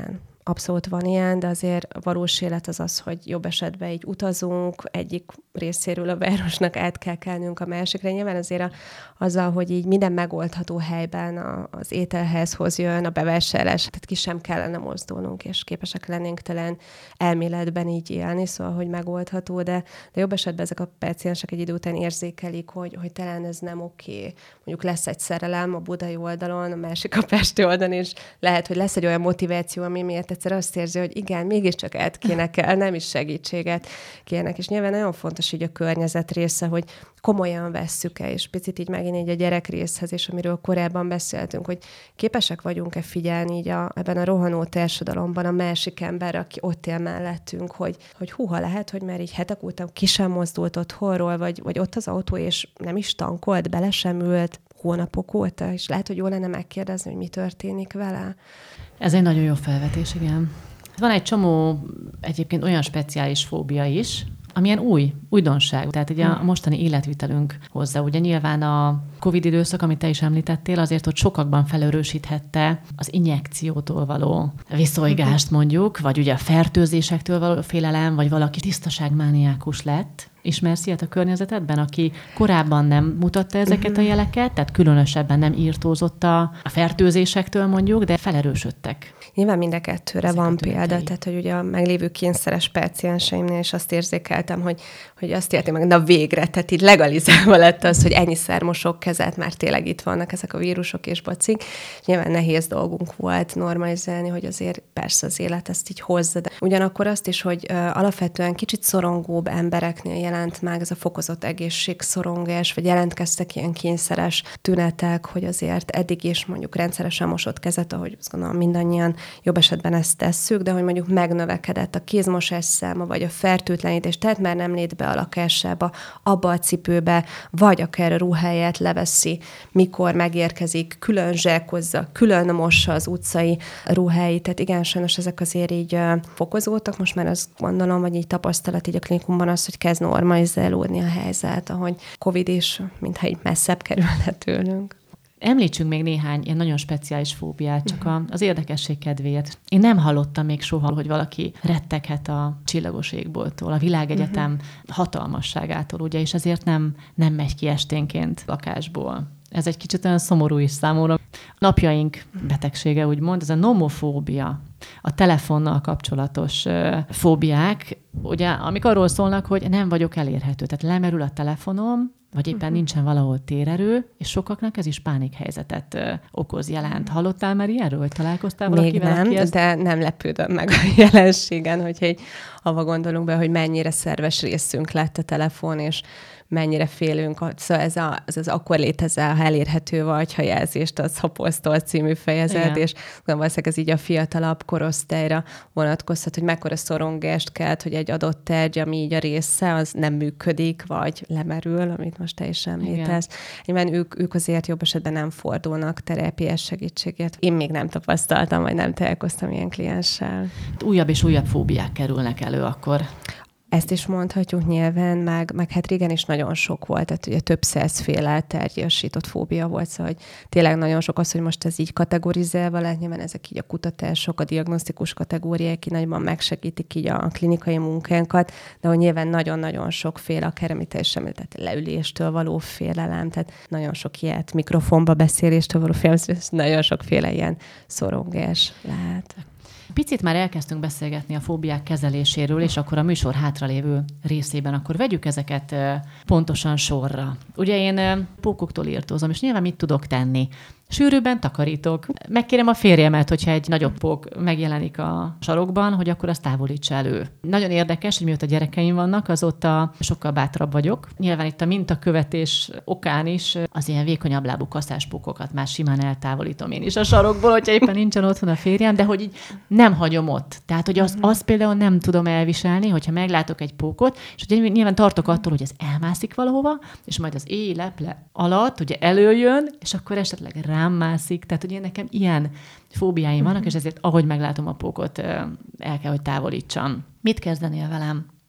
abszolút van ilyen, de azért a valós élet az az, hogy jobb esetben így utazunk, egyik részéről a városnak át kell kelnünk a másikra. Nyilván azért a, azzal, hogy így minden megoldható helyben a, az ételházhoz jön, a bevásárlás, tehát ki sem kellene mozdulnunk, és képesek lennénk talán elméletben így élni, szóval, hogy megoldható, de, de jobb esetben ezek a páciensek egy idő után érzékelik, hogy, hogy talán ez nem oké. Mondjuk lesz egy szerelem a budai oldalon, a másik a pesti oldalon, és lehet, hogy lesz egy olyan motiváció, ami miatt egyszer azt érzi, hogy igen, mégiscsak át kéne kell, nem is segítséget kérnek. És nyilván nagyon fontos így a környezet része, hogy komolyan vesszük-e, és picit így megint így a gyerek részhez, és amiről korábban beszéltünk, hogy képesek vagyunk-e figyelni így a, ebben a rohanó társadalomban a másik ember, aki ott él mellettünk, hogy, hogy húha lehet, hogy már így hetek után ki sem mozdult otthonról, vagy, vagy ott az autó, és nem is tankolt, bele sem ült hónapok óta, és lehet, hogy jó lenne megkérdezni, hogy mi történik vele. Ez egy nagyon jó felvetés, igen. Van egy csomó egyébként olyan speciális fóbia is, amilyen új, újdonság. Tehát ugye a mostani életvitelünk hozzá. Ugye nyilván a Covid időszak, amit te is említettél, azért ott sokakban felerősíthette az injekciótól való viszolygást mondjuk, vagy ugye a fertőzésektől való félelem, vagy valaki tisztaságmániákus lett. Ismersz ilyet a környezetedben, aki korábban nem mutatta ezeket a jeleket, tehát különösebben nem írtózott a, a fertőzésektől mondjuk, de felerősödtek. Nyilván mind a kettőre ezek van példa, tehát hogy ugye a meglévő kényszeres pácienseimnél is azt érzékeltem, hogy, hogy azt érti meg, na végre, tehát így legalizálva lett az, hogy ennyiszer mosok kezet, már tényleg itt vannak ezek a vírusok és bacik. Nyilván nehéz dolgunk volt normalizálni, hogy azért persze az élet ezt így hozza, de ugyanakkor azt is, hogy uh, alapvetően kicsit szorongóbb embereknél jelent meg ez a fokozott egészségszorongás, vagy jelentkeztek ilyen kényszeres tünetek, hogy azért eddig is mondjuk rendszeresen mosott kezet, ahogy azt gondolom mindannyian jobb esetben ezt tesszük, de hogy mondjuk megnövekedett a kézmosás száma, vagy a fertőtlenítés, tehát már nem lét be a lakásába, abba a cipőbe, vagy akár a ruháját leveszi, mikor megérkezik, külön zsákozza, külön mossa az utcai ruháit, tehát igen, sajnos ezek azért így fokozódtak, most már azt gondolom, vagy így tapasztalat így a klinikumban az, hogy kezd normalizálódni a helyzet, ahogy Covid is, mintha így messzebb kerülne tőlünk. Említsünk még néhány ilyen nagyon speciális fóbiát, csak a, az érdekesség kedvéért. Én nem hallottam még soha, hogy valaki retteghet a csillagos égbolttól, a világegyetem uh-huh. hatalmasságától, ugye, és ezért nem, nem megy ki esténként lakásból. Ez egy kicsit olyan szomorú is számomra. Napjaink betegsége, úgymond, ez a nomofóbia, a telefonnal kapcsolatos uh, fóbiák, ugye, amik arról szólnak, hogy nem vagyok elérhető, tehát lemerül a telefonom, vagy éppen uh-huh. nincsen valahol térerő, és sokaknak ez is pánikhelyzetet uh, okoz, jelent. Hallottál már ilyenről, vagy találkoztál valakivel? Még nem, aki ezt... de nem lepődöm meg a jelenségen, hogyha egy, avva gondolunk be, hogy mennyire szerves részünk lett a telefon, és mennyire félünk. Szóval ez, a, ez az akkor létezel, ha elérhető vagy, ha jelzést adsz, ha posztol című fejezet, igen. és valószínűleg ez így a fiatalabb korosztályra vonatkozhat, hogy mekkora szorongást kelt, hogy egy adott tárgy, ami így a része, az nem működik, vagy lemerül, amit most te is említesz. Nyilván ők, ők azért jobb esetben nem fordulnak terápiás segítségért. Én még nem tapasztaltam, vagy nem találkoztam ilyen klienssel. Újabb és újabb fóbiák kerülnek elő akkor. Ezt is mondhatjuk nyilván, meg, meg hát régen is nagyon sok volt, tehát ugye több százféle tárgyasított fóbia volt, szóval hogy tényleg nagyon sok az, hogy most ez így kategorizálva lett, nyilván ezek így a kutatások, a diagnosztikus kategóriák így nagyban megsegítik így a klinikai munkánkat, de hogy nyilván nagyon-nagyon sokféle, akár amit teljesen, tehát leüléstől való félelem, tehát nagyon sok ilyet, mikrofonba beszéléstől való félelem, nagyon sokféle ilyen szorongás lehet. Picit már elkezdtünk beszélgetni a fóbiák kezeléséről, és akkor a műsor hátralévő részében, akkor vegyük ezeket pontosan sorra. Ugye én pókoktól írtózom, és nyilván mit tudok tenni? Sűrűbben takarítok. Megkérem a férjemet, hogyha egy nagyobb pók megjelenik a sarokban, hogy akkor azt távolítsa elő. Nagyon érdekes, hogy mióta gyerekeim vannak, azóta sokkal bátrabb vagyok. Nyilván itt a mintakövetés okán is az ilyen vékonyabb lábú kaszáspókokat már simán eltávolítom én is a sarokból, hogyha éppen nincsen otthon a férjem, de hogy így nem hagyom ott. Tehát, hogy azt, azt például nem tudom elviselni, hogyha meglátok egy pókot, és ugye nyilván tartok attól, hogy ez elmászik valahova, és majd az éj leple alatt ugye előjön, és akkor esetleg rám mászik. Tehát ugye nekem ilyen fóbiáim vannak, és ezért ahogy meglátom a pókot, el kell, hogy távolítsam. Mit kezdenél velem?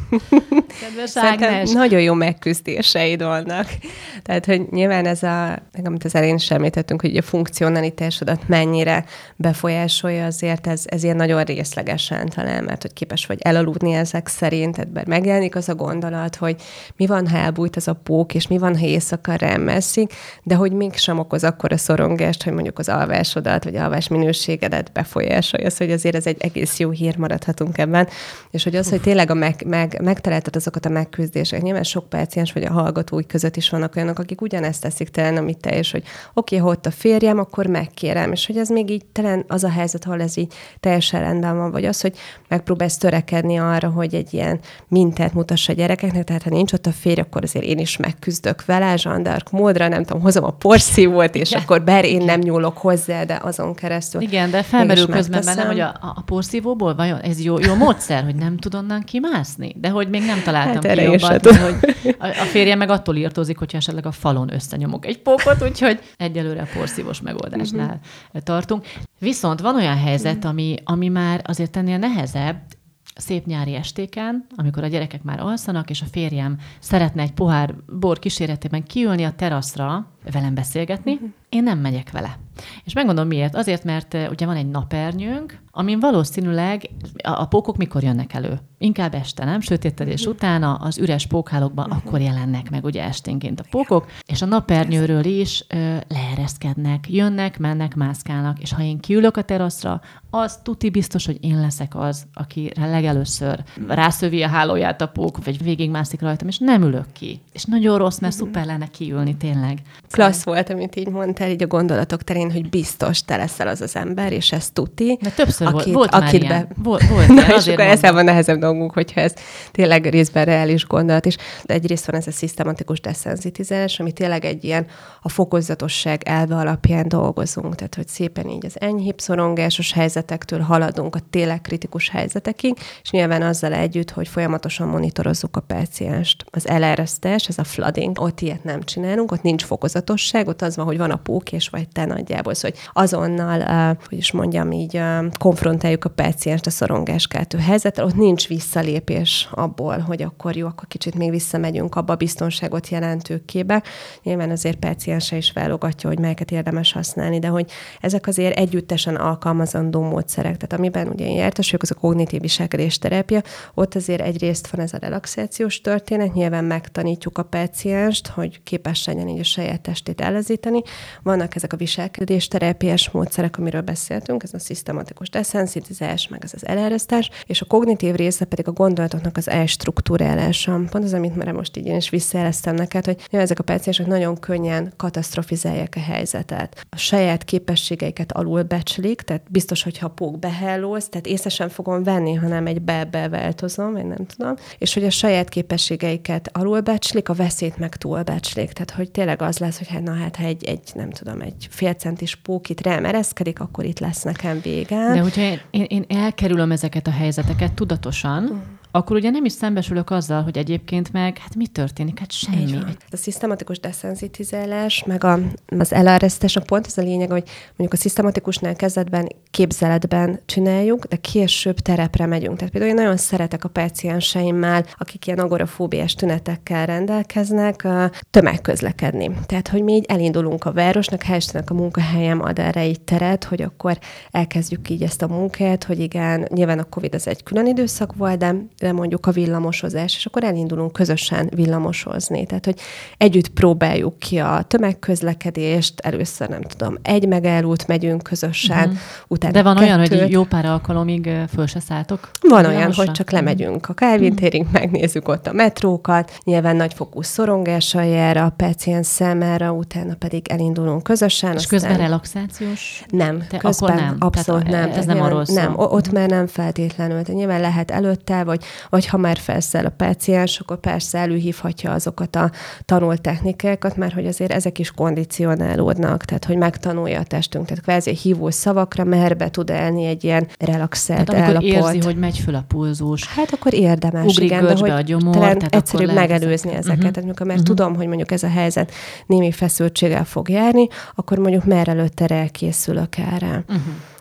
Kedves Ágnes. Nagyon jó megküzdéseid vannak. Tehát, hogy nyilván ez a, amit az elején is említettünk, hogy a funkcionalitásodat mennyire befolyásolja, azért ez, ez ilyen nagyon részlegesen talán, mert hogy képes vagy elaludni ezek szerint, tehát bár megjelenik az a gondolat, hogy mi van, ha elbújt az a pók, és mi van, ha éjszaka rám messzik, de hogy mégsem okoz akkora szorongást, hogy mondjuk az alvásodat, vagy alvás minőségedet befolyásolja, az, hogy azért ez egy egész jó hír, maradhatunk ebben, és hogy az, Uf. hogy tényleg a meg, meg, megtaláltad azokat a megküzdéseket. Nyilván sok páciens vagy a hallgatói között is vannak olyanok, akik ugyanezt teszik talán, amit te, és hogy oké, okay, ha ott a férjem, akkor megkérem, és hogy ez még így talán az a helyzet, ahol ez így teljesen rendben van, vagy az, hogy megpróbálsz törekedni arra, hogy egy ilyen mintát mutassa a gyerekeknek, tehát ha nincs ott a férj, akkor azért én is megküzdök vele, Jeanne d'Arc módra, nem tudom, hozom a porszívót, és igen. akkor bár én nem nyúlok hozzá, de azon keresztül. Igen, de felmerül közben bennem, hogy a, a porszívóból vajon ez jó, jó módszer, hogy nem tud onnan kimászni? De hogy még nem találtam hát ki jobbat, hogy a, a férje meg attól írtózik, hogyha esetleg a falon összenyomok egy pókot, úgyhogy egyelőre a porszívós megoldásnál uh-huh. tartunk. Viszont van olyan helyzet, ami, ami már azért ennél nehezebb, szép nyári estéken, amikor a gyerekek már alszanak, és a férjem szeretne egy pohár bor kíséretében kiülni a teraszra, velem beszélgetni, uh-huh. én nem megyek vele. És megmondom miért. Azért, mert ugye van egy napernyőnk, amin valószínűleg a, a pókok mikor jönnek elő? Inkább este, nem? Sötétedés uh-huh. utána az üres pókhálókban uh-huh. akkor jelennek meg ugye esténként a pókok, és a napernyőről is ö, leereszkednek, jönnek, mennek, mászkálnak, és ha én kiülök a teraszra, az tuti biztos, hogy én leszek az, aki legelőször rászövi a hálóját a pók, vagy végigmászik rajtam, és nem ülök ki. És nagyon rossz, mert uh-huh. szuper lenne kiülni tényleg. Klassz volt, amit így mondtál, így a gondolatok terén, hogy biztos te leszel az az ember, és ez tuti. De többször akit, volt, volt akit már be... ilyen. Volt, volt Na, ilyen, és akkor ezzel van nehezebb dolgunk, hogyha ez tényleg részben reális gondolat is. De egyrészt van ez a szisztematikus deszenzitizálás, ami tényleg egy ilyen a fokozatosság elve alapján dolgozunk. Tehát, hogy szépen így az enyhébb szorongásos helyzetektől haladunk a tényleg kritikus helyzetekig, és nyilván azzal együtt, hogy folyamatosan monitorozzuk a pácienst. Az elárasztás, ez a flooding, ott ilyet nem csinálunk, ott nincs fokozatosság, ott az van, hogy van a pók, és vagy te nagyjából, szóval, hogy azonnal, uh, hogy is mondjam így, uh, konfrontáljuk a pácienst a szorongáskeltő helyzetre, ott nincs visszalépés abból, hogy akkor jó, akkor kicsit még visszamegyünk abba a biztonságot jelentő képbe. Nyilván azért páciense is válogatja, hogy melyeket érdemes használni, de hogy ezek azért együttesen alkalmazandó módszerek. Tehát amiben ugye én jártas vagyok, az a kognitív viselkedésterápia, ott azért egyrészt van ez a relaxációs történet, nyilván megtanítjuk a pácienst, hogy képes legyen így a saját testét ellazítani. Vannak ezek a viselkedésterápiás módszerek, amiről beszéltünk, ez a szisztematikus deszenzitizálás, meg ez az elárasztás, és a kognitív része pedig a gondolatoknak az elstruktúrálása. Pont az, amit már most így én is visszajeleztem neked, hogy ja, ezek a páciensek nagyon könnyen katasztrofizálják a helyzetet. A saját képességeiket alulbecslik, tehát biztos, hogyha a pók behellóz, tehát észre sem fogom venni, hanem egy be-be-változom, vagy nem tudom, és hogy a saját képességeiket alulbecslik, a veszélyt meg túlbecslik. Tehát, hogy tényleg az lesz, hogy hát, na hát, ha egy, egy, nem tudom, egy fél centis pók itt rám ereszkedik, akkor itt lesz nekem vége. De hogyha én, én, én elkerülöm ezeket a helyzeteket tudatosan, mm. akkor ugye nem is szembesülök azzal, hogy egyébként meg, hát mi történik? Hát semmi. A szisztematikus deszenzitizálás, meg a, az elárasztásnak pont az a lényeg, hogy mondjuk a szisztematikusnál kezdetben képzeletben csináljuk, de később terepre megyünk. Tehát például én nagyon szeretek a pácienseimmel, akik ilyen agorafóbiás tünetekkel rendelkeznek, tömegközlekedni. Tehát, hogy mi így elindulunk a városnak, hál' Istennek a munkahelyem ad erre így teret, hogy akkor elkezdjük így ezt a munkát, hogy igen, nyilván a Covid az egy külön időszak volt, de de mondjuk a villamosozás, és akkor elindulunk közösen villamosozni. Tehát, hogy együtt próbáljuk ki a tömegközlekedést, először nem tudom, egy megállót megyünk közösen, uh-huh. utána De van kettőt. olyan, hogy jó pár alkalomig föl se szálltok? Van olyan, hogy csak lemegyünk a Kálvin térig, uh-huh. megnézzük ott a metrókat, nyilván nagyfokú szorongással jár a páciens számára, utána pedig elindulunk közösen. És aztán... közben relaxációs? Nem, Te közben nem. abszolút Tehát nem. Ez nem arról szól. Nem, ott uh-huh. már nem feltétlenül. Tehát nyilván lehet előtte, vagy vagy ha már felszáll a páciens, akkor persze előhívhatja azokat a tanult technikákat, mert hogy azért ezek is kondicionálódnak, tehát hogy megtanulja a testünk. Tehát kvázi hívó szavakra merbe tud elni egy ilyen relaxált állapot. Tehát amikor állapot. érzi, hogy megy föl a pulzus. Hát akkor érdemes, ugrik igen, de hogy a gyomor, talán tehát egyszerűbb megelőzni ezeket. Uh-huh. Tehát amikor már uh-huh. tudom, hogy mondjuk ez a helyzet némi feszültséggel fog járni, akkor mondjuk már előtte elkészülök erre. Uh-huh.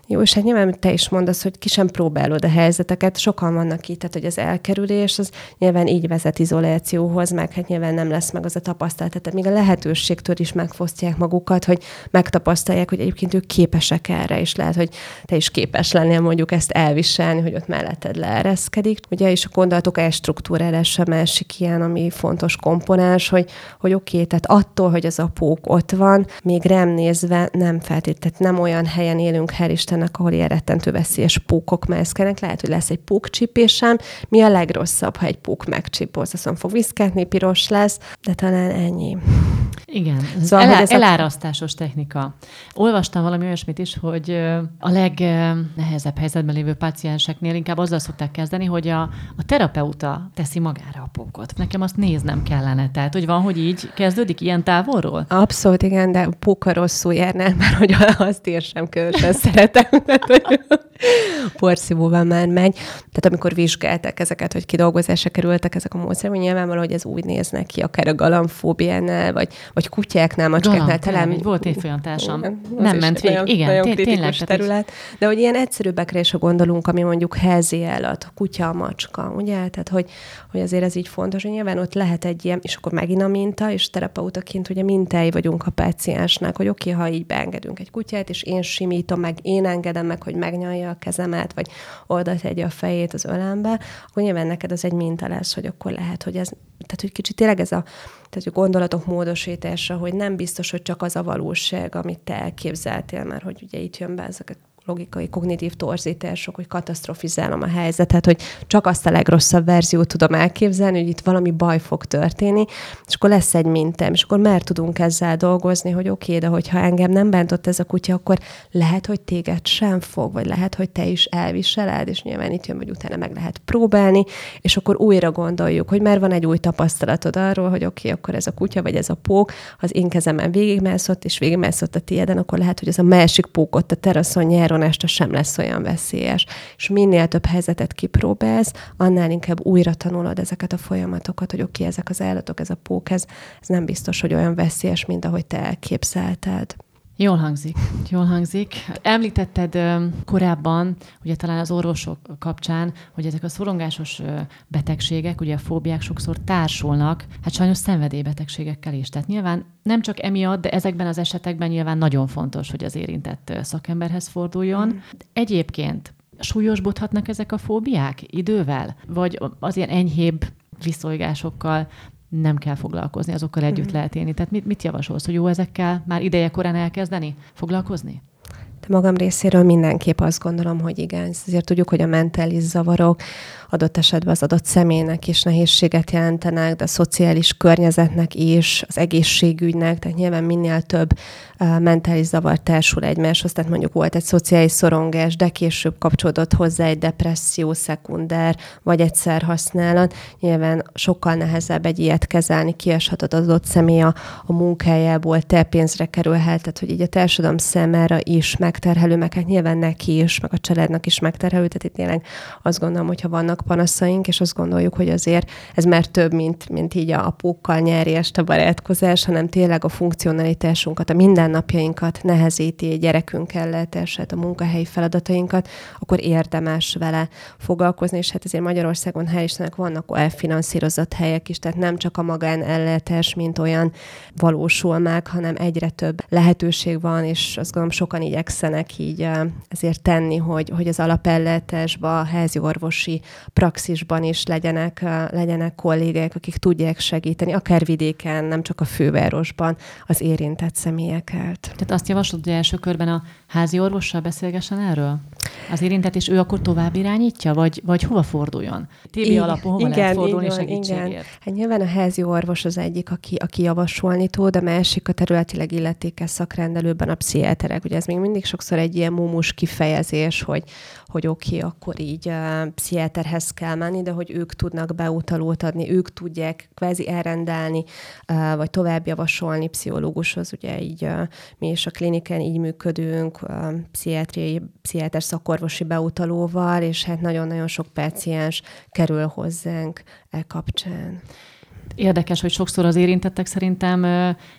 Jó, és hát nyilván te is mondasz, hogy ki sem próbálod a helyzeteket, sokan vannak itt, tehát hogy az elkerülés, az nyilván így vezet izolációhoz, meg hát nyilván nem lesz meg az a tapasztalat, tehát még a lehetőségtől is megfosztják magukat, hogy megtapasztalják, hogy egyébként ők képesek erre, és lehet, hogy te is képes lennél mondjuk ezt elviselni, hogy ott melletted leereszkedik. Ugye, és a gondolatok elstruktúrálása másik ilyen, ami fontos komponens, hogy, hogy oké, okay, tehát attól, hogy az a pók ott van, még rám nézve nem feltétlenül, nem olyan helyen élünk, hál' Istennek, ahol ilyen rettentő veszélyes pókok mászkálnak. Lehet, hogy lesz egy pókcsípésem. Mi a legrosszabb, ha egy pók megcsípolsz? Azt mondom, fog viszkátni, piros lesz, de talán ennyi. Igen, szóval, elá- ez elárasztásos a... technika. Olvastam valami olyasmit is, hogy a legnehezebb helyzetben lévő pácienseknél inkább azzal szokták kezdeni, hogy a, a terapeuta teszi magára a pókot. Nekem azt néznem kellene. Tehát, hogy van, hogy így kezdődik ilyen távolról? Abszolút, igen, de póka rosszul járnál, mert hogy azt én sem különösen szeretem. Tehát, hogy porszívóban már megy. Tehát amikor vizsgáltak ezeket, hogy kidolgozásra kerültek ezek a módszerek, hogy nyilvánvaló, hogy ez úgy néznek ki, akár a galambfóbiánál, vagy, vagy kutyáknál, macskáknál. Talán volt évfolyam társam. Nem ment végig. Igen, nagyon té- kritikus tényleg, terület. De hogy ilyen egyszerűbbekre is gondolunk, ami mondjuk házi állat, a kutya, a macska, ugye? Tehát, hogy, hogy azért ez így fontos, hogy nyilván ott lehet egy ilyen, és akkor megint a minta, és terapeutaként ugye mintái vagyunk a páciensnek, hogy oké, okay, ha így beengedünk egy kutyát, és én simítom meg, én engedem meg, hogy megnyalja a kezemet, vagy oda tegye a fejét az ölembe, akkor nyilván neked az egy minta lesz, hogy akkor lehet, hogy ez, tehát hogy kicsit tényleg ez a, tehát a gondolatok módosítása, hogy nem biztos, hogy csak az a valóság, amit te elképzeltél, mert hogy ugye itt jön be ezek a logikai, kognitív torzítások, hogy katasztrofizálom a helyzetet, hogy csak azt a legrosszabb verziót tudom elképzelni, hogy itt valami baj fog történni, és akkor lesz egy mintám, és akkor már tudunk ezzel dolgozni, hogy oké, okay, de hogyha engem nem bántott ez a kutya, akkor lehet, hogy téged sem fog, vagy lehet, hogy te is elviseled, és nyilván itt jön, hogy utána meg lehet próbálni, és akkor újra gondoljuk, hogy már van egy új tapasztalatod arról, hogy oké, okay, akkor ez a kutya, vagy ez a pók, az én kezemen végigmászott, és végigmászott a tiéden, akkor lehet, hogy ez a másik pók ott a teraszon nyáron este sem lesz olyan veszélyes. És minél több helyzetet kipróbálsz, annál inkább újra tanulod ezeket a folyamatokat, hogy oké, okay, ezek az állatok, ez a pók, ez, ez nem biztos, hogy olyan veszélyes, mint ahogy te elképzelted. Jól hangzik, jól hangzik. Említetted korábban, ugye talán az orvosok kapcsán, hogy ezek a szorongásos betegségek, ugye a fóbiák sokszor társulnak, hát sajnos szenvedélybetegségekkel is. Tehát nyilván nem csak emiatt, de ezekben az esetekben nyilván nagyon fontos, hogy az érintett szakemberhez forduljon. Mm. Egyébként súlyosbodhatnak ezek a fóbiák idővel? Vagy az ilyen enyhébb viszonygásokkal nem kell foglalkozni, azokkal együtt mm. lehet élni. Tehát mit, mit javasolsz, hogy jó ezekkel már ideje korán elkezdeni foglalkozni? De magam részéről mindenképp azt gondolom, hogy igen. Ezért tudjuk, hogy a mentális zavarok adott esetben az adott személynek is nehézséget jelentenek, de a szociális környezetnek is, az egészségügynek, tehát nyilván minél több uh, mentális zavar társul egymáshoz, tehát mondjuk volt egy szociális szorongás, de később kapcsolódott hozzá egy depresszió, szekunder, vagy egy szerhasználat. Nyilván sokkal nehezebb egy ilyet kezelni, kieshet az adott személy a, a munkájából, te pénzre kerülhet, tehát hogy így a társadalom számára is megterhelő, meg hát nyilván neki is, meg a családnak is megterhelő, tehát itt tényleg azt gondolom, hogyha vannak panaszaink, és azt gondoljuk, hogy azért ez már több, mint, mint így a pókkal nyári este barátkozás, hanem tényleg a funkcionalitásunkat, a mindennapjainkat nehezíti, egy gyerekünk ellátását, a munkahelyi feladatainkat, akkor érdemes vele foglalkozni, és hát ezért Magyarországon hál' Istennek vannak elfinanszírozott helyek is, tehát nem csak a magánellátás, mint olyan valósul meg, hanem egyre több lehetőség van, és azt gondolom sokan igyekszenek így ezért tenni, hogy, hogy az alapellátásban, a házi orvosi praxisban is legyenek, legyenek kollégák, akik tudják segíteni, akár vidéken, nem csak a fővárosban az érintett személyeket. Tehát azt javaslod, hogy első körben a házi orvossal beszélgessen erről? Az érintett, és ő akkor tovább irányítja, vagy, vagy hova forduljon? té bé alapon hova igen, lehet fordulni segítségért? Igen. Hát nyilván a házi orvos az egyik, aki, aki javasolni tud, a másik a területileg illetékes szakrendelőben a pszichiáterek. Ugye ez még mindig sokszor egy ilyen mumus kifejezés, hogy, hogy oké, okay, akkor így uh, pszichiáterhez kell menni, de hogy ők tudnak beutalót adni, ők tudják kvázi elrendelni, uh, vagy tovább javasolni pszichológushoz. Ugye így uh, mi is a klinikán így működünk, uh, pszichiátriai, pszichiáter szakorvosi beutalóval, és hát nagyon-nagyon sok páciens kerül hozzánk e kapcsán. Érdekes, hogy sokszor az érintettek szerintem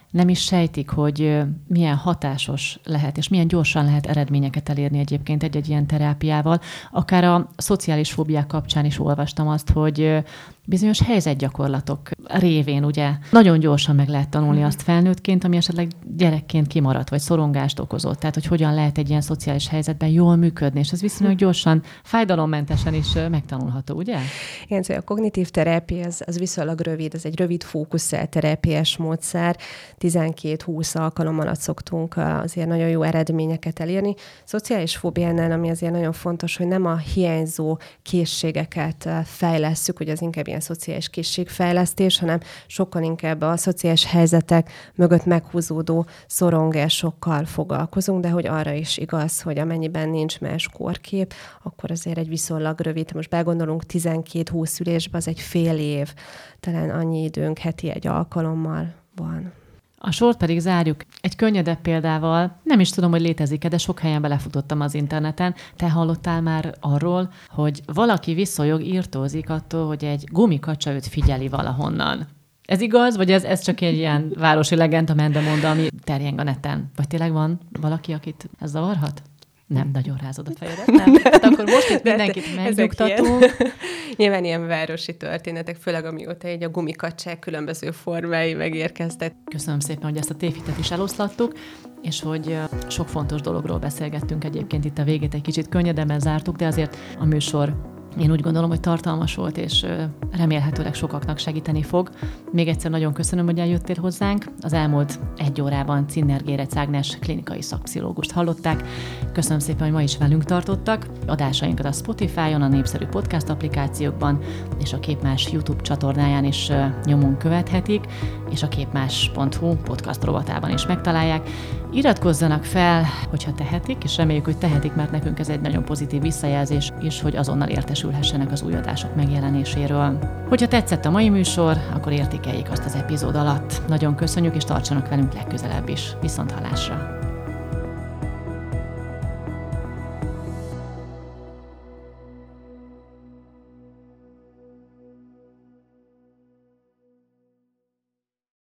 nem is sejtik, hogy milyen hatásos lehet, és milyen gyorsan lehet eredményeket elérni egyébként egy-egy ilyen terápiával. Akár a szociális fóbiák kapcsán is olvastam azt, hogy bizonyos helyzetgyakorlatok révén ugye nagyon gyorsan meg lehet tanulni azt felnőttként, ami esetleg gyerekként kimaradt, vagy szorongást okozott. Tehát, hogy hogyan lehet egy ilyen szociális helyzetben jól működni, és ez viszonylag gyorsan, fájdalommentesen is megtanulható, ugye? Igen, szóval a kognitív terápia az, az viszonylag rövid, ez egy rövid fókuszál terápiás módszer. tizenkét-húsz alkalom alatt szoktunk azért nagyon jó eredményeket elérni. Szociális fóbiánál, ami azért nagyon fontos, hogy nem a hiányzó készségeket fejlesszük, hogy az inkább ilyen szociális készségfejlesztés, hanem sokkal inkább a szociális helyzetek mögött meghúzódó szorongásokkal foglalkozunk, de hogy arra is igaz, hogy amennyiben nincs más kórkép, akkor azért egy viszonylag rövid, most begondolunk tizenkét-húsz ülésbe, az egy fél év, talán annyi időnk heti egy alkalommal van. A sort pedig zárjuk egy könnyedebb példával. Nem is tudom, hogy létezik-e, de sok helyen belefutottam az interneten. Te hallottál már arról, hogy valaki visszajog, írtózik attól, hogy egy gumikacsa őt figyeli valahonnan. Ez igaz, vagy ez, ez csak egy ilyen városi legenda, mendemonda, ami terjeng a neten? Vagy tényleg van valaki, akit ez zavarhat? Nem, nagyon rázod a fejedet, nem? Hát akkor most itt mindenkit megnyugtatunk. Nyilván ilyen városi történetek, főleg amióta egy a gumikacsák különböző formái megérkeztek. Köszönöm szépen, hogy ezt a tévhitet is eloszlattuk, és hogy sok fontos dologról beszélgettünk egyébként itt a végét, egy kicsit könnyedebben zártuk, de azért a műsor én úgy gondolom, hogy tartalmas volt, és remélhetőleg sokaknak segíteni fog. Még egyszer nagyon köszönöm, hogy eljöttél hozzánk. Az elmúlt egy órában Cziner Gérecz Ágnes klinikai szakpszichológust hallották. Köszönöm szépen, hogy ma is velünk tartottak. Adásainkat a Spotify-on, a népszerű podcast applikációkban és a Képmás YouTube csatornáján is nyomon követhetik, és a képmás pont hu podcast rovatában is megtalálják. Iratkozzanak fel, hogyha tehetik, és reméljük, hogy tehetik, mert nekünk ez egy nagyon pozitív visszajelzés, és hogy azonnal értesülhessenek az új adások megjelenéséről. Hogyha tetszett a mai műsor, akkor értékeljék azt az epizód alatt. Nagyon köszönjük, és tartsanak velünk legközelebb is. Viszonthallásra!